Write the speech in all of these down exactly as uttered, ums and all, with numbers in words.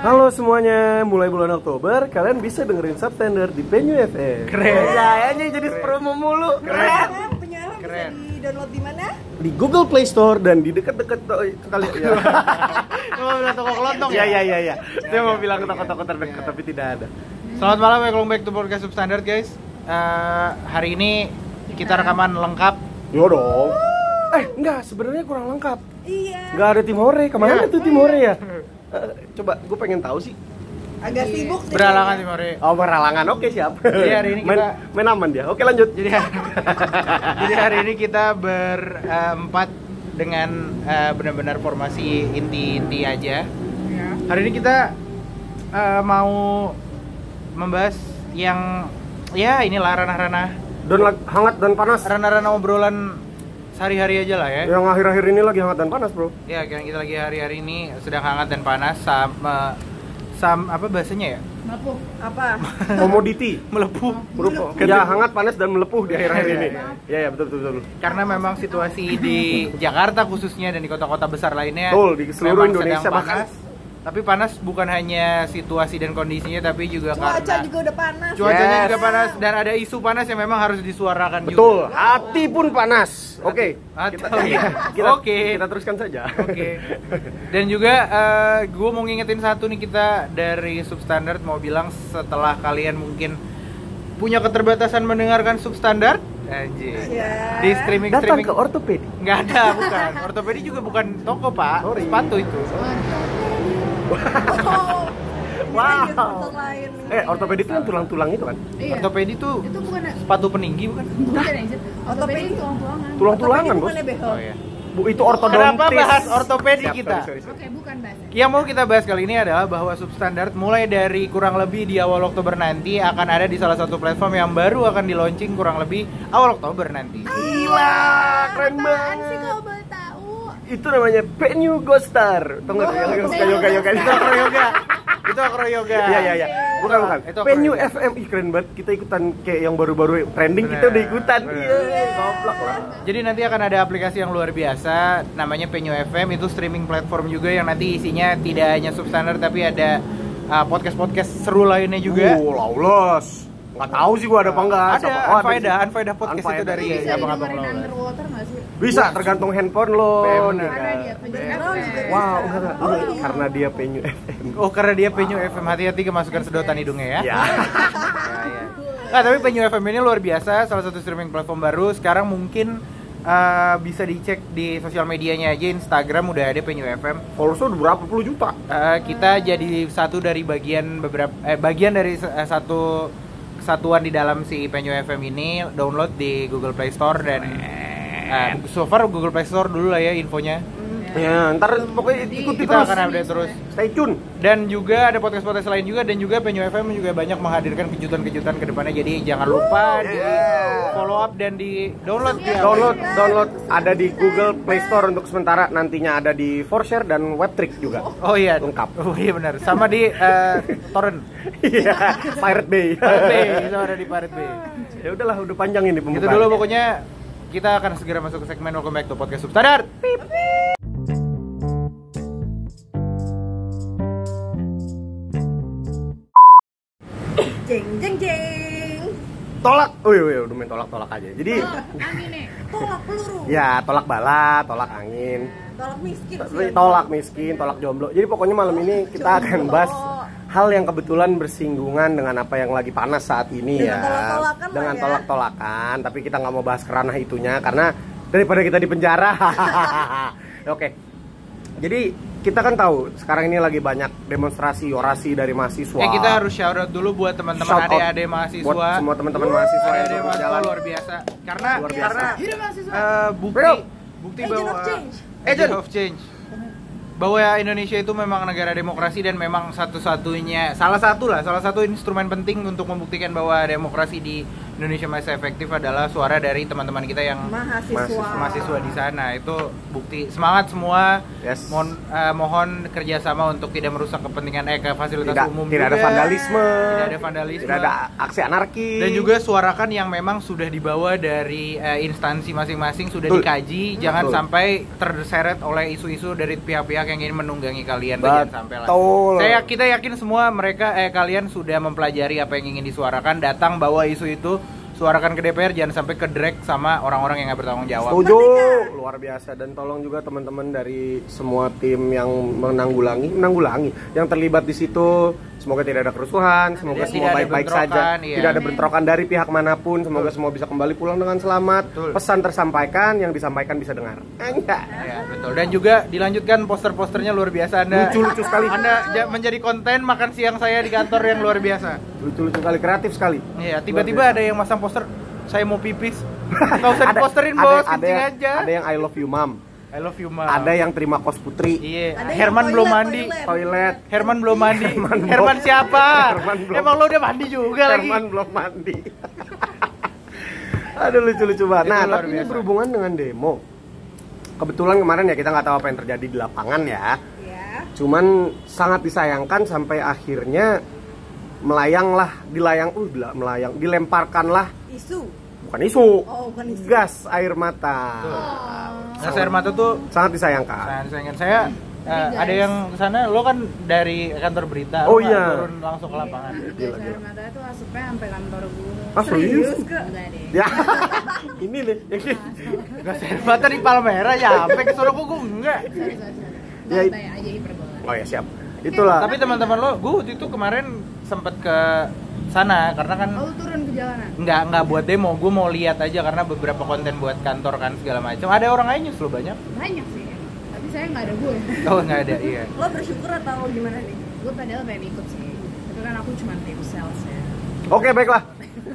Halo semuanya, mulai bulan Oktober kalian bisa dengerin Substandard di Penyu F M. Keren. Kayaknya jadi promo mulu. Keren. Penyu F M bisa Keren. di-download di mana? Di Google Play Store dan di dekat-dekat to- kali ya. Mau bilang toko kelontong Iya ya? iya iya iya. Dia mau bilang toko-toko terdekat tapi tidak ada. Selamat malam, welcome back to podcast Substandard guys. Eh, hari ini kita rekaman lengkap. Yo dong. Eh enggak, sebenarnya kurang lengkap. Iya. Enggak ada tim hore. Kemana Iya. tuh tim hore ya? Eh, coba gue pengen tahu sih. Agak sibuk sih. Beralangan tim Hore. Oh beralangan, oke siap. Jadi hari ini main, kita- main aman dia. Oke lanjut. Jadi jadi hari ini kita berempat dengan eh, benar-benar formasi inti-inti aja. Hari ini kita eh, mau membahas yang ya inilah ranah-ranah Dan lag- hangat dan panas. ranah-ranah obrolan sehari-hari aja lah ya. Yang akhir-akhir ini lagi hangat dan panas, Bro. Ya, yang kita lagi hari-hari ini sedang hangat dan panas sama sam apa bahasanya ya? Melepuh. Apa? Komoditi. Melepuh. Berupa ya hangat, panas dan melepuh di akhir-akhir ini. Iya, Iya ya betul betul betul. Karena memang situasi di Jakarta khususnya dan di kota-kota besar lainnya Betul, di seluruh memang Indonesia sedang bahkan. panas. Tapi panas bukan hanya situasi dan kondisinya, tapi juga Cuaca karena juga udah panas. cuacanya Yes. juga panas dan ada isu panas yang memang harus disuarakan Betul, juga. hati pun panas. Oke. Hati- Kita, oh, iya. kita, Oke. kita teruskan saja. Oke. Dan juga gue mau ngingetin satu nih, kita dari Substandard mau bilang setelah kalian mungkin punya keterbatasan mendengarkan Substandard, anjir. Ya. Di streaming Datang streaming ke ortopedi. nggak ada, bukan. Ortopedi juga bukan toko, Pak. Sorry. Sepatu itu. Oh. Wow. Kita sponsor lain. Eh, ortopedi itu kan tulang-tulang itu kan? Iya. Ortopedi tuh Itu bukan sepatu peninggi bukan? bukan anjir. Ortopedi. Ortopedi tulang-tulangan. Tulang-tulangan, Ortopedi Bos. bukannya behel. Oh iya. Bu, itu ortodontis. Kenapa bahas ortopedi Siap, kita? sorry, sorry, sorry. Oke, bukan bahasa. Yang mau kita bahas kali ini adalah bahwa Substandard mulai dari kurang lebih di awal Oktober nanti akan ada di salah satu platform yang baru akan di launching kurang lebih awal Oktober nanti. Gila, keren Apaan banget. sih kalau boleh tahu? Itu namanya Penyu Ghostar. Tahu nggak tuh yang yang suka yoga yoga Itu acro yoga. Itu acro yoga. Iya iya iya. Bukan bukan. Itu apa Penyu itu? F M, ih keren banget. Kita ikutan kayak yang baru-baru trending, kita Bener, udah ikutan. bener. Iya, goblok lah. Jadi nanti akan ada aplikasi yang luar biasa namanya Penyu F M, itu streaming platform juga yang nanti isinya tidak hanya Substandard tapi ada uh, podcast-podcast seru lainnya juga. Oh, lawless. Nggak tahu sih gua ada apa enggak. Ada Siapa- oh, Unfaedah, di- Unfaedah podcast itu Unfaedah. dari Bisa abang-abang didengerin Lawless. underwater nggak sih? Bisa tergantung handphone lo. Bener. Karena dia penyu Bener. F M. Juga. Wow, enggak enggak. Oh, Iya, iya. karena dia Penyu F M. Oh, karena dia Penyu F M, hati-hati kemasukan sedotan hidungnya ya. Ya. Ya, ya. Nah, tapi Penyu F M ini luar biasa, salah satu streaming platform baru. Sekarang mungkin uh, bisa dicek di sosial medianya aja, Instagram udah ada Penyu F M. Followersnya udah berapa puluh juta? Uh, kita jadi satu dari bagian beberapa eh, bagian dari uh, satu kesatuan di dalam si Penyu F M ini. Download di Google Play Store dan uh, so far Google Play Store dulu lah ya infonya. Ya, ntar pokoknya ikuti Kita terus. akan update terus. Stay tune. Dan juga ada podcast-podcast lain juga, dan juga Penyu F M juga banyak menghadirkan kejutan-kejutan ke depannya. Jadi jangan lupa di follow up dan di download ya. Download, download ada di Google Play Store untuk sementara, nantinya ada di Forshare dan Webtrick juga. Oh iya, Lengkap. Oh iya benar. Sama di eh, torrent. Iya, Pirate Bay. Pirate Bay, itu ada di Pirate Bay. Ya udahlah, udah panjang ini Itu pembukaan. dulu pokoknya, kita akan segera masuk ke segmen Welcome Back to Podcast Substandard. Jeng jeng jeng. Tolak. Oh iya, udah main tolak-tolak aja. Jadi Angin nih. Tolak peluru. ya tolak bala, tolak angin, Tolak miskin sih. tolak miskin, tolak jomblo. Jadi pokoknya malam ini kita akan bahas hal yang kebetulan bersinggungan dengan apa yang lagi panas saat ini Dengan ya. tolak-tolakan lah Dengan ya. tolak-tolakan, tapi kita nggak mau bahas kerana itunya karena daripada kita di penjara. Oke. Jadi kita kan tahu sekarang ini lagi banyak demonstrasi orasi dari mahasiswa. Ya kita harus shout out dulu buat teman-teman Shout out adik-adik mahasiswa. buat semua teman-teman mahasiswa yang Adik-adik turun mahasiswa jalan. luar biasa. Karena Luar biasa. karena Hidup mahasiswa. eh, bukti Bro. bukti Agent bahwa of change. Agent of change. Bahwa Indonesia itu memang negara demokrasi dan memang satu-satunya salah satu lah salah satu instrumen penting untuk membuktikan bahwa demokrasi di Indonesia masih efektif adalah suara dari teman-teman kita yang mahasiswa. mahasiswa di sana. Itu bukti semangat semua. Yes. Mohon eh, mohon kerjasama untuk tidak merusak kepentingan eh ke fasilitas Tidak, umum tidak ada juga. vandalisme. Tidak ada vandalisme. Tidak ada aksi anarki. Dan juga suarakan yang memang sudah dibawa dari eh, instansi masing-masing, sudah Betul. dikaji. Jangan Betul. sampai terseret oleh isu-isu dari pihak-pihak yang ingin menunggangi kalian. Betul. Jangan sampai lah. Saya kita yakin semua mereka eh kalian sudah mempelajari apa yang ingin disuarakan. Datang bawa isu itu, suarakan ke D P R, jangan sampai kedrek sama orang-orang yang nggak bertanggung jawab. Setuju, luar biasa. Dan tolong juga teman-teman dari semua tim yang menanggulangi, menanggulangi, yang terlibat di situ. Semoga tidak ada kerusuhan, semoga Tidak semua ada baik-baik bentrokan, saja, iya. tidak ada bentrokan dari pihak manapun. Semoga semua bisa kembali pulang dengan selamat. Betul. Pesan tersampaikan, yang disampaikan bisa dengar. Enggak. Ya, betul. Dan juga dilanjutkan poster-posternya luar biasa. Anda Lucu-lucu sekali. Anda ja- menjadi konten makan siang saya di kantor yang luar biasa. Lucu-lucu sekali, kreatif sekali. Iya, tiba-tiba ada yang masang poster saya mau pipis. Nggak usah Ada- diposterin, ada- Bos, ada kencing yang- aja. Ada yang I love you mom. I love you, Mam. Ada yang terima kos putri. Iya, Ada yang Herman toilet, belum mandi. toilet. Toilet. Herman belum mandi. Herman belum- Herman siapa? Herman belum- Emang lo udah mandi juga lagi? Herman belum mandi. Aduh, lucu-lucu banget. Itu Nah, luar tapi ini biasa. berhubungan dengan demo. Kebetulan kemarin ya kita nggak tahu apa yang terjadi di lapangan ya. Ya. Cuman sangat disayangkan sampai akhirnya melayanglah, dilayang, uh, dila- melayang, dilemparkanlah, Isu. bukan isu, Oh, bukan isu. gas air mata. Gas air mata tuh Sangat disayangkan. Nah, sayangkan saya eh, guys. ada yang kesana, lo kan dari kantor berita, Oh, lo nggak iya. turun langsung ke lapangan. Gila, Gas air gila. mata itu asapnya sampai kantor gue. Ah, serius? Kak? Enggak deh. Ya, ini nih. yang ini. Gas air mata di Palmera ya, sampai ke sono kok gue enggak. Sorry, sorry, sorry. Ya, Santai aja hiperbola. Oh ya siap. Itulah. Tapi teman-teman lo, gue waktu itu kemarin sempet ke sana karena kan Oh, lu turun ke jalanan. nggak nggak buat demo, gue mau lihat aja karena beberapa konten buat kantor kan segala macam. Ada orang lain nyusul banyak. Banyak sih. Tapi saya nggak ada gue. Oh nggak ada, iya. Lo bersyukur atau gimana nih? Gue padahal pengen ikut sih. Tapi kan aku cuma tim sales ya. Oke, baiklah.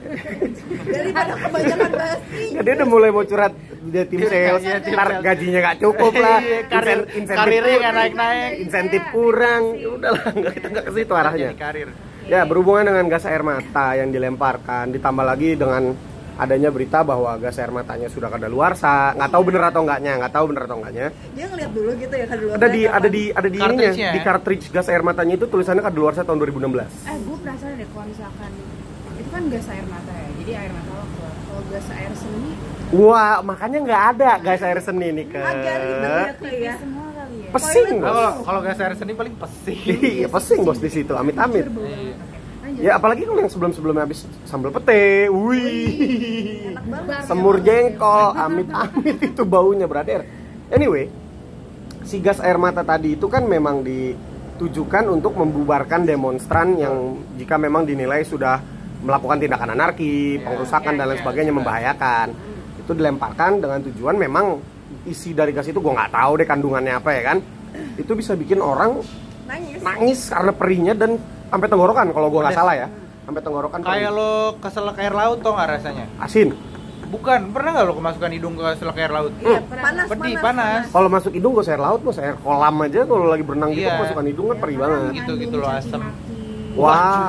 Daripada kebanyakan bahas ini. Ya, dia udah mulai mau curhat dia tim sales, Iya, tim ntar sales. gajinya gak cukup lah, Iya, karir- insen- insentif karirnya nggak kurang, naik-naik. insentif kurang, ya udahlah, nggak kita nggak ke situ arahnya. Jadi karir. Ya, berhubungan dengan gas air mata yang dilemparkan, ditambah lagi dengan adanya berita bahwa gas air matanya sudah kadaluarsa, nggak tahu bener atau enggaknya, nggak tahu bener atau enggaknya. Dia ngeliat dulu gitu ya kan dulu. Ada di ada di ada di ininya, Cartridge-nya. di cartridge gas air matanya itu tulisannya kadaluarsa tahun dua ribu enam belas. Eh, gue penasaran deh kalau misalkan itu kan gas air mata ya. Jadi air mata lo keluar. Kalau gas air seni Wah, makanya nggak ada gas air seni nih ke. Agak ribet ya tuh ya. semua kali ya. Pesing, Toilet bos. Kalau kalau gas air seni paling pesing. Iya, pesing bos di situ, amit-amit. Oke, lanjut. Ya apalagi kalau yang sebelum-sebelumnya habis sambal pete, wih, Enak banget. semur jengkol, amit-amit itu baunya brother. Anyway, si gas air mata tadi itu kan memang ditujukan untuk membubarkan demonstran yang jika memang dinilai sudah melakukan tindakan anarki, pengrusakan dan lain sebagainya membahayakan. Itu dilemparkan dengan tujuan memang isi dari gas itu gue nggak tahu deh kandungannya apa ya kan. Itu bisa bikin orang Nangis. nangis karena perihnya dan sampai tenggorokan kalau gue nggak Pedes. salah ya, sampai tenggorokan Kayak perih. lo keselak air laut tau nggak rasanya? Asin. Bukan, pernah nggak lo kemasukan hidung ke selak air laut? Iya, Hmm. panas, Pedih, panas, panas. Kalau masuk hidung gue air laut, gue air kolam aja kalau lagi berenang gitu Iya. masukkan hidung kan perih Ya, banget. kan Gitu, gitu mengandung loh, caci asem. maki. Wow.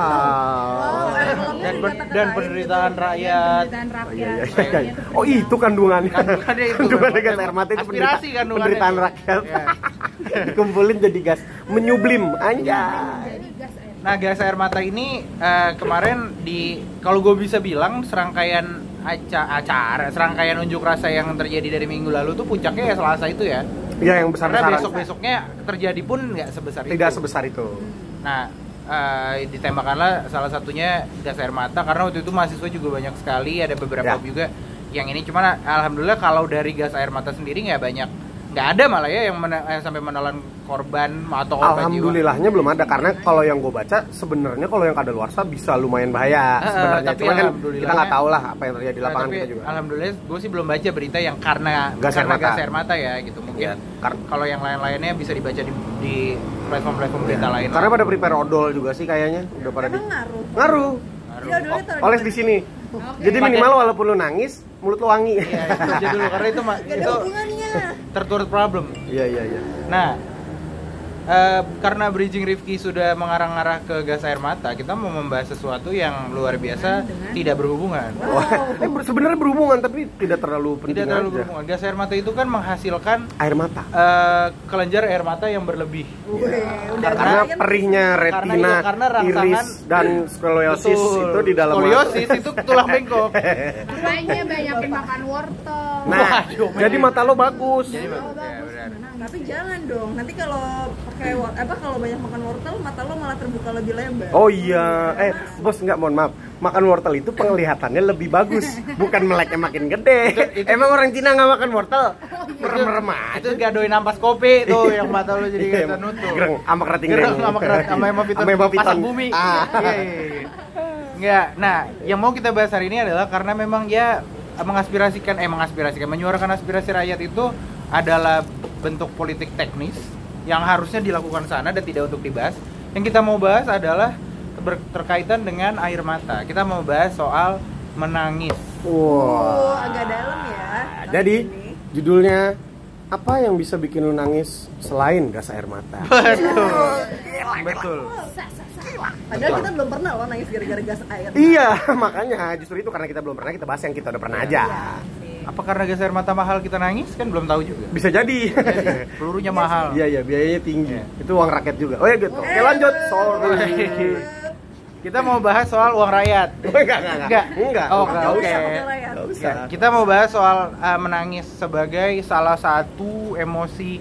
Wow, air kolamnya Dan di pen- kata-katain dan gitu. penderitaan Dan rakyat. penderitaan Oh, rakyat. iya, iya, iya. Makanya itu Oh itu kandungannya. Kandungannya itu. Kandungannya gas air mata itu Aspirasi penderita- kandungannya. penderitaan rakyat. Iya. Dikumpulin jadi gas menyublim anjay. jadi gas air. Nah, gas air mata ini eh, kemarin di kalau gue bisa bilang serangkaian aca- acara, serangkaian unjuk rasa yang terjadi dari minggu lalu tuh puncaknya ya Selasa itu ya. Iya yang Karena besar-besaran. besok-besoknya terjadi pun nggak sebesar itu. Tidak sebesar itu. Nah, eh, ditembakkanlah salah satunya gas air mata karena waktu itu mahasiswa juga banyak sekali, ada beberapa Ya. juga yang ini. Cuman alhamdulillah kalau dari gas air mata sendiri nggak banyak, nggak ada malah ya yang, mena- yang sampai menelan korban atau korban jiwa. Alhamdulillahnya belum ada karena kalau yang gue baca sebenarnya kalau yang kadaluarsa bisa lumayan bahaya Ah, sebenarnya. tapi Cuma kan alhamdulillahnya- kita nggak tahu lah apa yang terjadi di Nah, lapangan tapi kita juga. alhamdulillah gue sih belum baca berita yang karena Gas air karena mata. gas air mata ya gitu mungkin. Iya, kar- Kalau yang lain-lainnya bisa dibaca di, di platform-platform berita lain. Karena pada prepare odol juga sih kayaknya udah pada di Emang ngaruh. ngaruh. Jadi odolnya taruh Oles di di mana? sini. Oke. Jadi minimal walaupun lu nangis, mulut lu wangi. Iya, itu aja dulu karena itu ma- Gak ada itu hubungannya. third world problem. Iya iya iya. Nah, Uh, karena bridging Rifki sudah mengarah-arah ke gas air mata, kita mau membahas sesuatu yang luar biasa Dengan? tidak berhubungan. Wah, eh, ber- sebenarnya berhubungan tapi tidak terlalu penting Tidak terlalu aja. berhubungan. Gas air mata itu kan menghasilkan Air mata. uh, kelenjar air mata yang berlebih. Wih, udah Karena lumayan. perihnya retina, Karena iya, karena rangsangan- iris dan skoliosis Betul. itu di dalam Skoliosis itu tulang bengkok. Makanya banyakin makan wortel. Nah, Waduh, jadi mata lo bagus. Jadi Oh, bagus, ya, bagus. benar. Menang. Tapi jangan dong. Nanti kalau pakai wor- apa kalau banyak makan wortel, mata lo malah terbuka lebih lebar. Oh iya, eh bos nggak mohon maaf, makan wortel itu penglihatannya lebih bagus, bukan meleknya makin gede. Itu- itu- Emang orang Cina nggak makan wortel? Merem-merem Itu aja. gadoin ampas kopi tuh yang mata lo jadi Iya, kayak nutup. Gereng, sama kerating Gereng sama kerat sama hemaviton Sama hemaviton. pasang bumi. Ah. Iya, iya, iya. Nggak, nah yang mau kita bahas hari ini adalah karena memang ya mengaspirasikan, eh mengaspirasikan, menyuarakan aspirasi rakyat itu adalah bentuk politik teknis yang harusnya dilakukan sana dan tidak untuk dibahas. Yang kita mau bahas adalah ber- terkaitan dengan air mata. Kita mau bahas soal menangis. Oh, Wah. agak dalam ya. topik Jadi ini. judulnya apa yang bisa bikin lu nangis selain gas air mata? Betul. Betul. Padahal kita belum pernah loh nangis gara-gara gas air. Iya, makanya justru itu karena kita belum pernah, kita bahas yang kita udah pernah aja. Apa karena gas air mata mahal kita nangis? Kan belum tahu juga. Bisa jadi. Pelurunya mahal. Iya iya, biayanya tinggi. Iya. Itu uang rakyat juga. Oh ya gitu. Oke lanjut. Sorry. Kita mau bahas soal uang rakyat. enggak, enggak, enggak. Enggak. Oh, enggak. enggak. Nggak Oke. usah pakai layar. Enggak usah. Ya, kita mau bahas soal uh, menangis sebagai salah satu emosi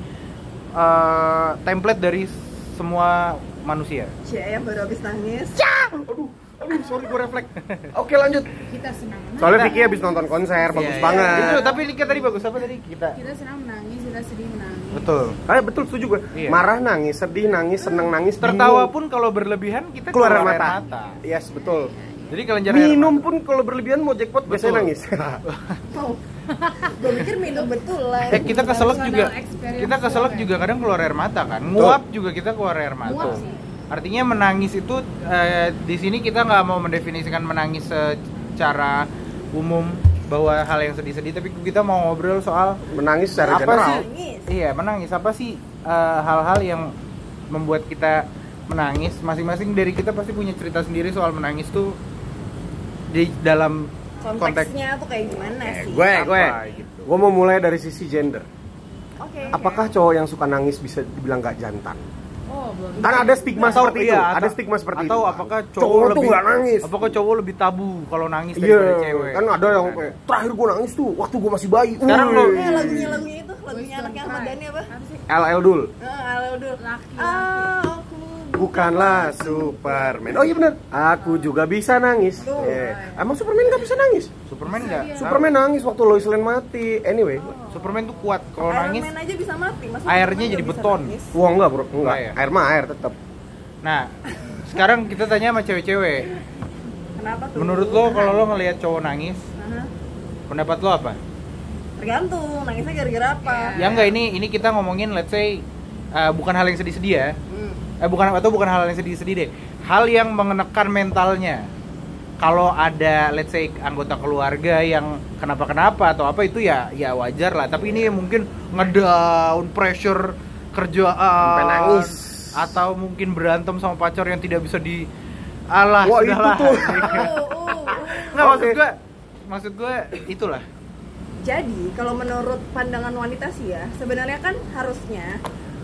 uh, template dari semua manusia. Cie yang baru habis nangis. Aduh, aduh, sorry gue refleks. Oke lanjut. Kita senang menangis. Soalnya Vicky habis nonton konser, bagus Iya, banget. iya. Itu, tapi ini tadi bagus apa tadi kita? Kita senang menangis, kita sedih menangis. Betul. Ah, betul setuju gue. Iya. Marah nangis, sedih nangis, seneng nangis, Tertawa bingung. pun kalau berlebihan kita keluar air air mata. Yes, betul. Jadi kelenjar air Minum mata. pun kalau berlebihan mau jackpot Betul. biasanya nangis. Mau. Gue mikir minum betulan. Eh kita keselak juga. Personal experience Kita keselak juga. juga kadang keluar air mata kan. Nguap juga kita keluar air mata. Nguap sih. Artinya menangis itu eh, di sini kita nggak mau mendefinisikan menangis secara umum bahwa hal yang sedih-sedih, tapi kita mau ngobrol soal Menangis secara apa general. sih? Nangis. Iya, menangis apa sih eh, hal-hal yang membuat kita menangis? Masing-masing dari kita pasti punya cerita sendiri soal menangis tuh di dalam konteks Konteksnya tuh kayak gimana Eh, sih? gue, apa gue. gitu. Gue mau mulai dari sisi gender. Oke. Apakah cowok yang suka nangis bisa dibilang gak jantan? Oh, belum. Kan ada stigma Atau- seperti itu. iya, Ada atau- stigma seperti atau itu. apakah cowok, cowok tuh lebih nggak nangis? Apakah cowok lebih tabu kalau nangis Iya, daripada cewek? kan ada yang kayak terakhir gue nangis tuh waktu gue masih bayi. Sekarang Wih. lo- Eh, lagunya lagunya itu, lagunya Boys anaknya Don't Ahmad Cry. Dhani apa? Apa sih? L L Dul. Eh, Alel dulu. Laki. Ah, aku Bukanlah Superman. Oh iya benar. Aku juga bisa nangis. Tuh. Eh, Emang Superman nggak bisa nangis? Superman enggak? Superman nangis waktu Lois Lane mati. Anyway. Superman tuh kuat kalau Iron nangis. Man aja bisa mati. Masa airnya Superman jadi nggak bisa beton. nangis? Wah enggak bro, enggak. Enggak ya? Air mah air tetap. Nah, sekarang kita tanya sama cewek-cewek. Kenapa tuh? Menurut lo kalau lo ngelihat cowok nangis, Aha. pendapat lo apa? Tergantung, nangisnya gara-gara apa? Ya enggak, ini ini kita ngomongin let's say uh, bukan hal yang sedih-sedih ya. Hmm. Eh bukan atau bukan hal yang sedih-sedih deh. Hal yang mengenekan mentalnya. Kalau ada let's say anggota keluarga yang kenapa-kenapa atau apa itu ya ya wajar lah. Tapi ini mungkin ngedown pressure kerjaan Sampai nangis. atau mungkin berantem sama pacar yang tidak bisa di alah Wah, itu sudahlah. tuh. Oh, oh, oh. Nggak, maksud Oke. gue maksud gue itulah. Jadi, kalau menurut pandangan wanita sih ya, sebenarnya kan harusnya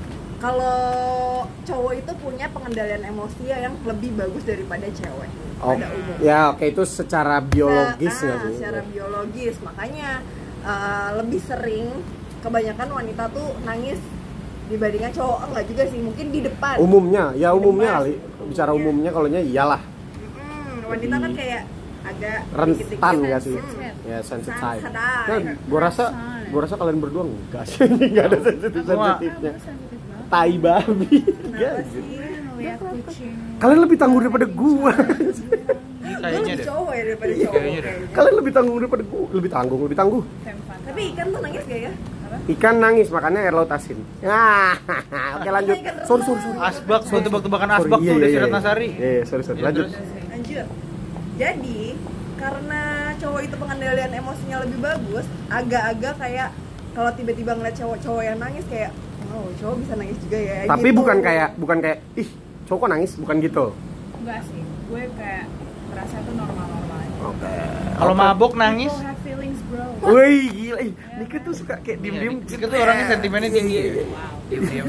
kalau cowok itu punya pengendalian emosi yang lebih bagus daripada cewek Oh, pada umumnya. ya oke itu secara biologis Se- nggak ah, sih? secara biologis, makanya uh, lebih sering kebanyakan wanita tuh nangis dibandingkan cowok. Enggak juga sih, mungkin di depan. Umumnya, ya Di umumnya depan kali. sih, Bicara umumnya. umumnya kalau nya iyalah. Mm, wanita kan kayak agak Rentan nggak sih? sensitive. Ya sensitive. Sensitive. Nah, gua rasa gua rasa kalian berdua enggak sih. Enggak ada sensitif sensitifnya. Aku sensitif banget. Tai babi. Enggak. Kenapa sih? Ngeliat kucing. Kalian lebih tangguh daripada gua. Gue Kayaknya lebih deh. cowok ya daripada cowok Kayaknya deh. kayaknya. Kalian lebih tangguh daripada gua. Lebih tangguh, lebih tangguh. Femme fatale. Tapi ikan tuh nangis gak ya? Ikan nangis makanya air laut asin. Ah, oke lanjut. Sorry sorry sorry. Asbak, buat tebak-tebakan Sorry, asbak iya, tuh iya, udah iya. Sirat Nasari. Iya, iya, sorry sorry. Iya, Lanjut. terus? Lanjut. Jadi karena cowok itu pengendalian emosinya lebih bagus, agak-agak kayak kalau tiba-tiba ngeliat cowok-cowok yang nangis kayak Oh, cowok bisa nangis juga ya. Tapi gitu. bukan kayak bukan kayak ih, cowok kok nangis, bukan gitu. Enggak sih, gue kayak merasa itu normal-normal aja. Oke. Kalau mabok nangis, People have feelings bro. Wih, gila. Ih, Nika tuh suka kayak diem-diem. Dika tuh orangnya sentimennya tinggi. Diam-diam.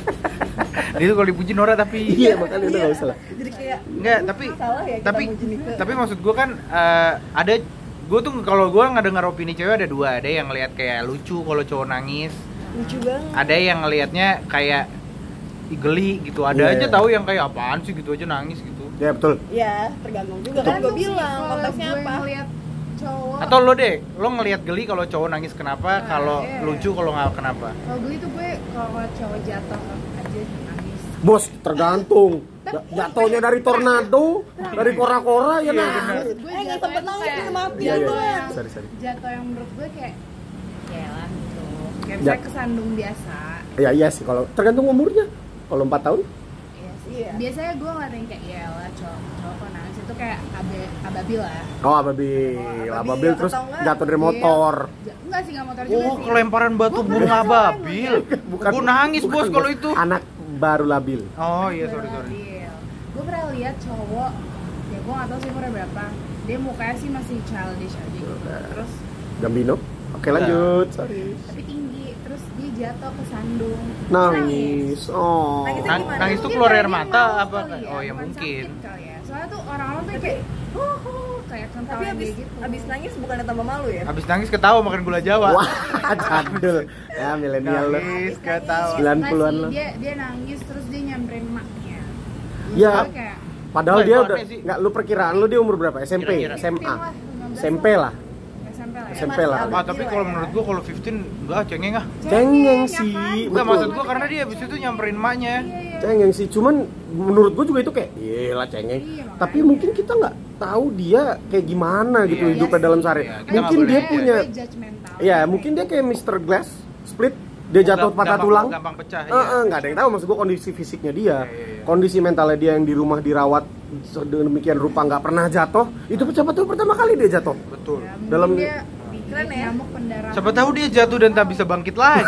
Dia tuh kalau dipuji Nora tapi Iya, makanya udah enggak usah lah. Jadi kayak enggak, tapi salah ya kita tapi muji Nika. tapi maksud gue kan eh, ada gue tuh kalau gue ngedengar opini cewek ada dua, ada yang ngelihat kayak lucu kalau cowok nangis, lucu banget. ada yang ngelihatnya kayak ih, geli gitu, ada Iya, aja iya. tahu yang kayak apaan sih gitu aja nangis gitu. Ya, betul. Ya, tergantung juga kan gue Tergantung sih, bilang kalau konteksnya gue apa. ngeliat cowok Atau lo deh, lo ngelihat geli kalau cowok nangis kenapa, Nah, kalau iya. lucu kalau nggak kenapa? kalau geli tuh gue kalau ngeliat cowok jatuh aja nangis. Bos, tergantung. Ja- Jatuhnya dari tornado, dari kora-kora ya Iya, nah. bener. Maksud gue Eh, nggak jatuh sempet itu nangis, kayak ini mati Iya, iya. jatuh yang Sorry, sorry. jatuh yang menurut gue kayak ya lah gitu. Kayak Ja- misalnya kesandung biasa. Ya iya sih kalau tergantung umurnya. Kalau empat tahun, Iya sih. Iya. Biasanya gue ngeliatin kayak ya lah cowok cowok kok nangis itu kayak abe ababil lah. oh ababil, Oh, ababil ababil, terus atau enggak? jatuh dari motor. Ja- enggak sih, enggak motor juga Oh, sih. kelemparan batu Gua burung pernah ababil. Bukan- Gue nangis bukan, bos kalau Bos. itu. Anak baru labil. Oh iya, sorry sorry. Gue pernah lihat cowok, ya gue gak tau sih umurnya berapa. Dia mukanya sih masih childish aja gitu. Terus Gambino. Oke, lanjut. Sorry. tapi tinggi, terus dia jatuh ke sandung. Nangis. Oh. Nangis. Nang- Gimana? nangis tuh Mungkin keluar air dia mata mau apa? kali Oh ya bukan mungkin. sakit kali ya. Soalnya tuh orang-orang tuh kayak huh, huh, kayak Tapi kentawa abis, gitu. abis nangis bukannya tambah malu ya? Habis nangis ketawa makan gula Jawa. Wah, jadul. Ya, milenial lo. Nangis ketawa. sembilan puluhan Nggak lo. sih, dia dia nangis terus dia nyamperin maknya. Ya, Gue kayak padahal Wah, dia itu udah aneh sih. enggak lu perkiraan lu dia umur berapa? S M P, Kira-kira. S M A. fifteen lah, lima belas S M P lah. S M P lah ya. S M P lah. Ah, tapi kalau menurut gua kalau fifteen enggak cengeng ah. Cengeng ya sih. kan? Enggak, Betul. maksud gua karena dia habis itu nyamperin emaknya. Iya, iya. Cengeng sih, cuman menurut gua juga itu kayak iyalah cengeng. Iya, makanya. Tapi mungkin kita nggak tahu dia kayak gimana gitu Iya, hidupnya iya dalam sih. sehari. Iya, kita Mungkin nggak dia boleh- punya, Gue judgmental. ya mungkin dia kayak mister Glass split, dia jatuh Gampang- patah tulang. Gampang pecah Eh, ya. eh, nggak ada yang tahu maksud gua kondisi fisiknya dia, Iya, iya, iya. kondisi mentalnya dia yang di rumah dirawat sedemikian rupa nggak pernah jatuh. Itu pecapat pertama kali dia jatuh. Betul. Ya, mungkin Dalam- dia Keren ya. nyamuk pendarahan. Siapa tahu dia jatuh dan tak bisa bangkit lagi.